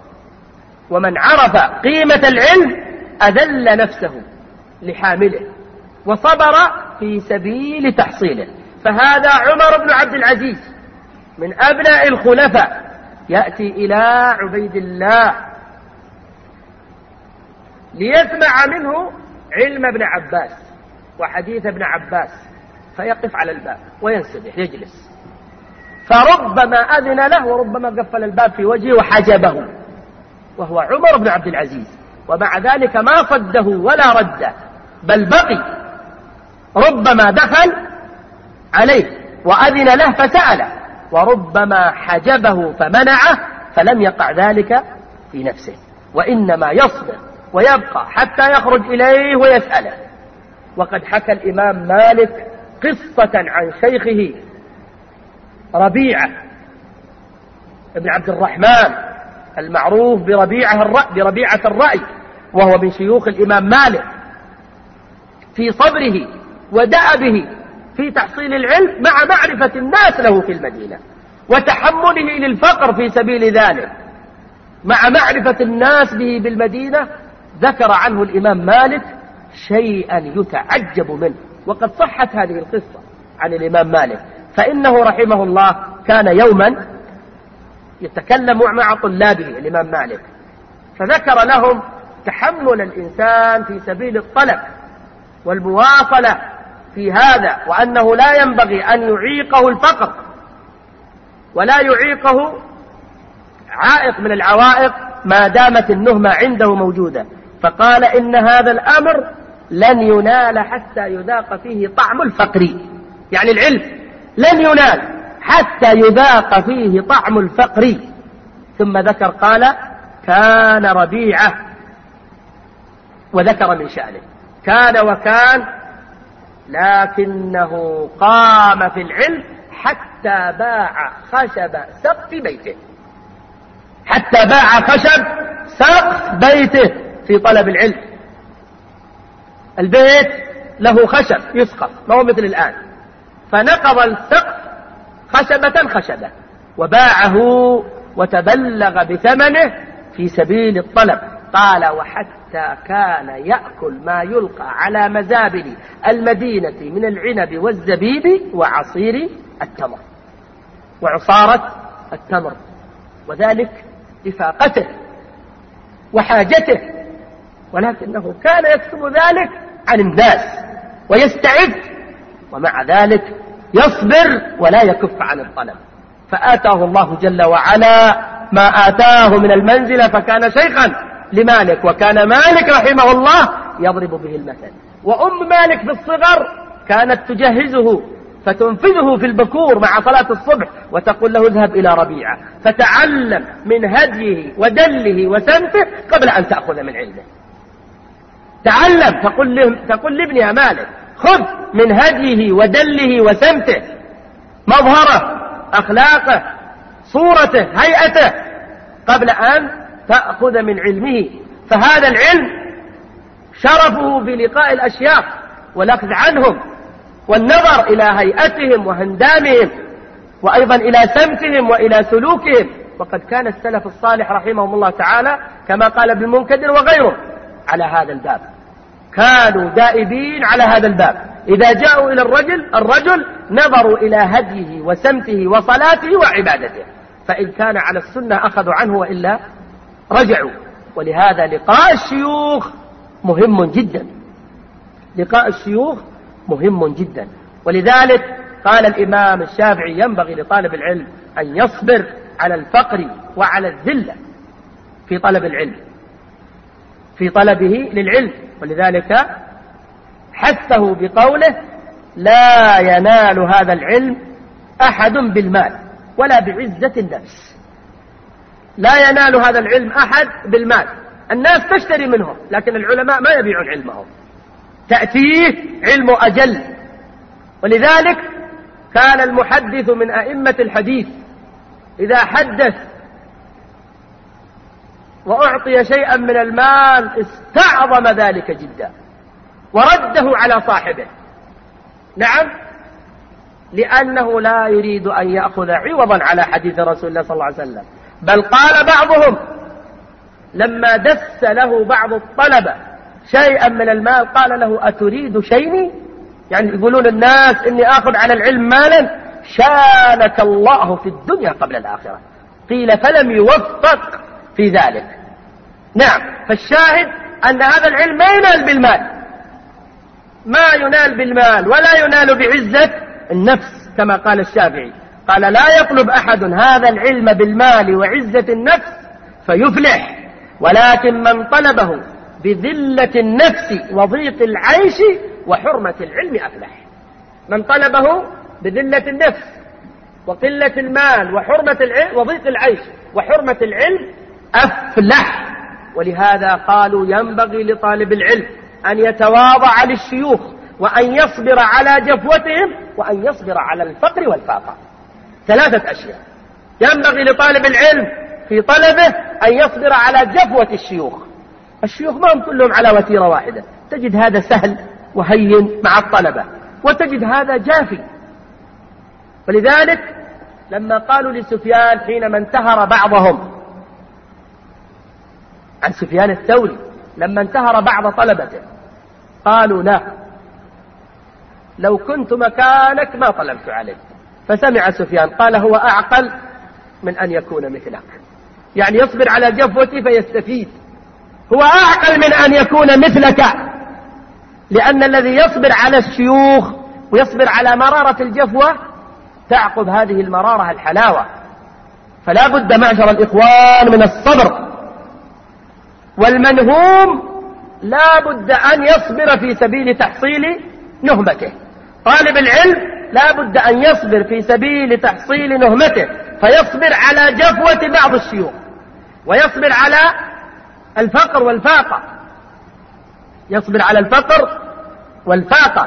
Speaker 2: ومن عرف قيمة العلم أذل نفسه لحامله وصبر في سبيل تحصيله. فهذا عمر بن عبد العزيز من أبناء الخلفاء يأتي إلى عبيد الله ليسمع منه علم ابن عباس وحديث ابن عباس، فيقف على الباب وينسدح يجلس، فربما أذن له وربما قفل الباب في وجهه وحجبه، وهو عمر بن عبد العزيز، ومع ذلك ما صده ولا رده، بل بقي، ربما دخل عليه وأذن له فسأله، وربما حجبه فمنعه، فلم يقع ذلك في نفسه، وإنما يصبر ويبقى حتى يخرج إليه ويسأله. وقد حكى الإمام مالك قصة عن شيخه ربيعة ابن عبد الرحمن المعروف بربيعة الرأي، وهو من شيوخ الإمام مالك، في صبره ودأبه في تحصيل العلم مع معرفة الناس له في المدينة، وتحمله للفقر في سبيل ذلك مع معرفة الناس به بالمدينة. ذكر عنه الإمام مالك شيئا يتعجب منه، وقد صحت هذه القصة عن الإمام مالك، فإنه رحمه الله كان يوما يتكلم مع طلابه الإمام مالك، فذكر لهم تحمل الإنسان في سبيل الطلب والمواصلة في هذا، وأنه لا ينبغي أن يعيقه الفقر ولا يعيقه عائق من العوائق ما دامت النهمة عنده موجودة. فقال: إن هذا الأمر لن ينال حتى يذاق فيه طعم الفقر، يعني العلم لن ينال حتى يذاق فيه طعم الفقر. ثم ذكر قال: كان ربيعة، وذكر من شأنه كان وكان، لكنه قام في العلم حتى باع خشب سقف بيته، حتى باع خشب سقف بيته في طلب العلم. البيت له خشب يسقف، ما هو مثل الآن، فنقض السقف خشبة وباعه وتبلغ بثمنه في سبيل الطلب. قال: وحتى كان يأكل ما يلقى على مزابل المدينة من العنب والزبيب وعصير التمر وعصارة التمر، وذلك لفاقته وحاجته ولكنه كان يكتم ذلك عن الناس ويستعد، ومع ذلك يصبر ولا يكف عن الطلب. فآتاه الله جل وعلا ما آتاه من المنزلة، فكان شيخا لمالك، وكان مالك رحمه الله يضرب به المثل. وأم مالك في الصغر كانت تجهزه فتنفذه في البكور مع صلاة الصبح وتقول له اذهب إلى ربيعة، فتعلم من هديه ودله وسمته قبل أن تأخذ من علمه. تعلم، تقول لابنها مالك خذ من هديه ودله وسمته، مظهره، أخلاقه، صورته، هيئته، قبل أن تأخذ من علمه. فهذا العلم شرفه بلقاء الأشياخ والأخذ عنهم والنظر إلى هيئتهم وهندامهم، وأيضا إلى سمتهم وإلى سلوكهم. وقد كان السلف الصالح رحمهم الله تعالى كما قال ابن المنكدر وغيره على هذا الباب، كانوا دائبين على هذا الباب. إذا جاءوا إلى الرجل نظروا إلى هديه وسمته وصلاته وعبادته، فإن كان على السنة أخذوا عنه وإلا رجعوا. ولهذا لقاء الشيوخ مهم جدا، لقاء الشيوخ مهم جدا. ولذلك قال الإمام الشافعي ينبغي لطالب العلم أن يصبر على الفقر وعلى الذلة في طلب العلم، في طلبه للعلم. ولذلك حثه بقوله لا ينال هذا العلم أحد بالمال ولا بعزة النفس. لا ينال هذا العلم أحد بالمال، الناس تشتري منهم، لكن العلماء ما يبيعون علمهم، تأتيه علم أجل. ولذلك كان المحدث من أئمة الحديث إذا حدث وأعطي شيئا من المال استعظم ذلك جدا ورده على صاحبه. نعم، لأنه لا يريد أن يأخذ عوضا على حديث رسول الله صلى الله عليه وسلم. بل قال بعضهم لما دس له بعض الطلبة شيئا من المال قال له أتريد شيني؟ يعني يقولون الناس إني أخذ على العلم مالا، شانك الله في الدنيا قبل الآخرة. قيل فلم يوفق في ذلك. نعم، فالشاهد أن هذا العلم ما ينال بالمال، ما ينال بالمال ولا ينال بعزة النفس كما قال الشافعي، قال لا يطلب أحد هذا العلم بالمال وعزة النفس فيفلح، ولكن من طلبه بذلة النفس وضيق العيش وحرمة العلم أفلح. من طلبه بذلة النفس وقلة المال وحرمة العلم وضيق العيش وحرمة العلم أفلح. ولهذا قالوا ينبغي لطالب العلم أن يتواضع للشيوخ وأن يصبر على جفوتهم وأن يصبر على الفقر والفاقة. ثلاثة أشياء ينبغي لطالب العلم في طلبه أن يصبر على جفوة الشيوخ. الشيوخ ما هم كلهم على وتيرة واحدة، تجد هذا سهل وهين مع الطلبة وتجد هذا جافي. ولذلك لما قالوا لسفيان حينما انتهر بعضهم عن سفيان الثوري، لما انتهر بعض طلبته قالوا لا لو كنت مكانك ما طلبت عليك. فسمع سفيان قال هو أعقل من أن يكون مثلك، يعني يصبر على جفوتي فيستفيد، هو أعقل من أن يكون مثلك. لأن الذي يصبر على الشيوخ ويصبر على مرارة الجفوة تعقب هذه المرارة الحلاوة. فلا بد معشر الإخوان من الصبر، والمنهوم لا بد أن يصبر في سبيل تحصيل نهمته. طالب العلم لا بد أن يصبر في سبيل تحصيل نهمته، فيصبر على جفوة بعض الشيوخ ويصبر على الفقر والفاقة، يصبر على الفقر والفاقة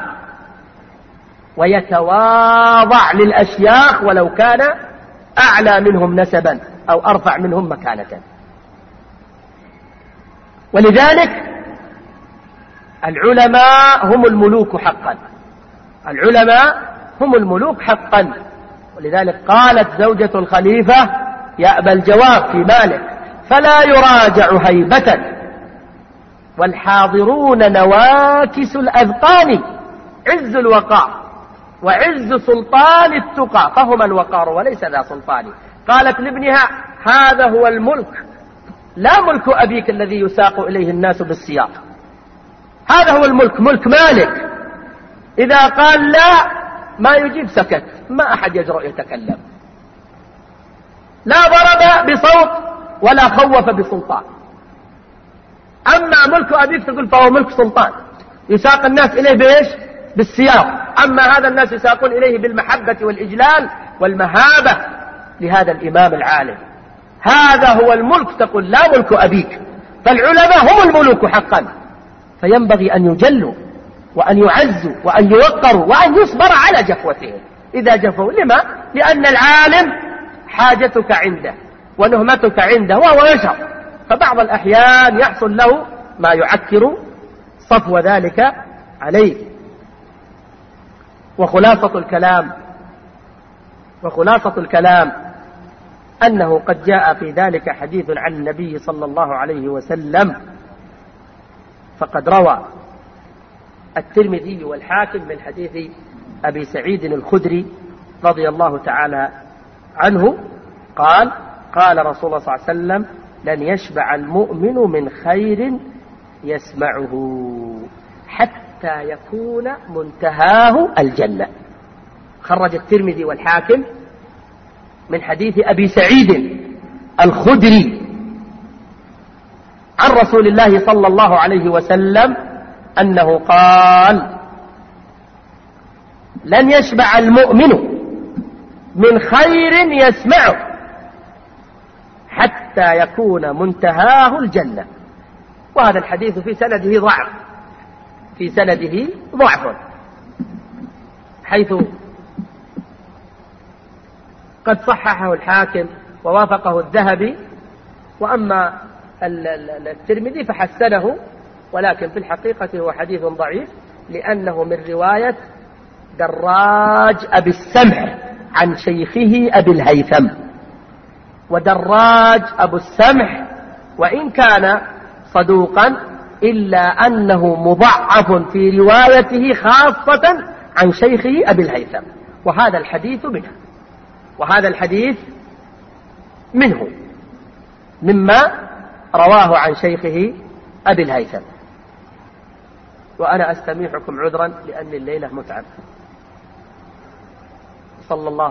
Speaker 2: ويتواضع للأشياخ ولو كان أعلى منهم نسبا أو أرفع منهم مكانة. ولذلك العلماء هم الملوك حقا، العلماء هم الملوك حقا. ولذلك قالت زوجة الخليفة يأبى الجواب في مالك فلا يراجع هيبة، والحاضرون نواكس الأذقان، عز الوقار وعز سلطان التقى فهما الوقار وليس ذا سلطان. قالت لابنها هذا هو الملك لا ملك أبيك الذي يساق إليه الناس بالسياق. هذا هو الملك، ملك مالك. إذا قال لا ما يجيب سكت، ما أحد يجرؤ يتكلم. لا ضرب بصوت ولا خوف بسلطان. أما ملك أبيك تقول فهو ملك سلطان، يساق الناس إليه بإيش؟ بالسياق. أما هذا الناس يساقون إليه بالمحبة والإجلال والمهابة لهذا الإمام العالم. هذا هو الملك، تقول لا ملك أبيك. فالعلماء هم الملوك حقا، فينبغي أن يجلوا وأن يعزوا وأن يوقروا وأن يصبر على جفوتهم إذا جفوا. لما؟ لأن العالم حاجتك عنده ونهمتك عنده وهو يشعر، فبعض الأحيان يحصل له ما يعكر صفو ذلك عليه. وخلاصة الكلام أنه قد جاء في ذلك حديث عن النبي صلى الله عليه وسلم، فقد روى الترمذي والحاكم من حديث أبي سعيد الخدري رضي الله تعالى عنه قال: قال رسول الله صلى الله عليه وسلم: لن يشبع المؤمن من خير يسمعه حتى يكون منتهاه الجنة. خرج الترمذي والحاكم من حديث أبي سعيد الخدري عن رسول الله صلى الله عليه وسلم أنه قال: لن يشبع المؤمن من خير يسمعه حتى يكون منتهاه الجنة. وهذا الحديث في سنده ضعف، حيث قد صححه الحاكم ووافقه الذهبي، وأما الترمذي فحسنه، ولكن في الحقيقة هو حديث ضعيف، لأنه من رواية دراج أبي السمح عن شيخه أبي الهيثم. ودراج أبو السمح وإن كان صدوقا إلا أنه مضعف في روايته خاصة عن شيخه أبي الهيثم، وهذا الحديث منه مما رواه عن شيخه أبي الهيثم. وأنا أستميحكم عذرا لأن الليلة متعب. صلى الله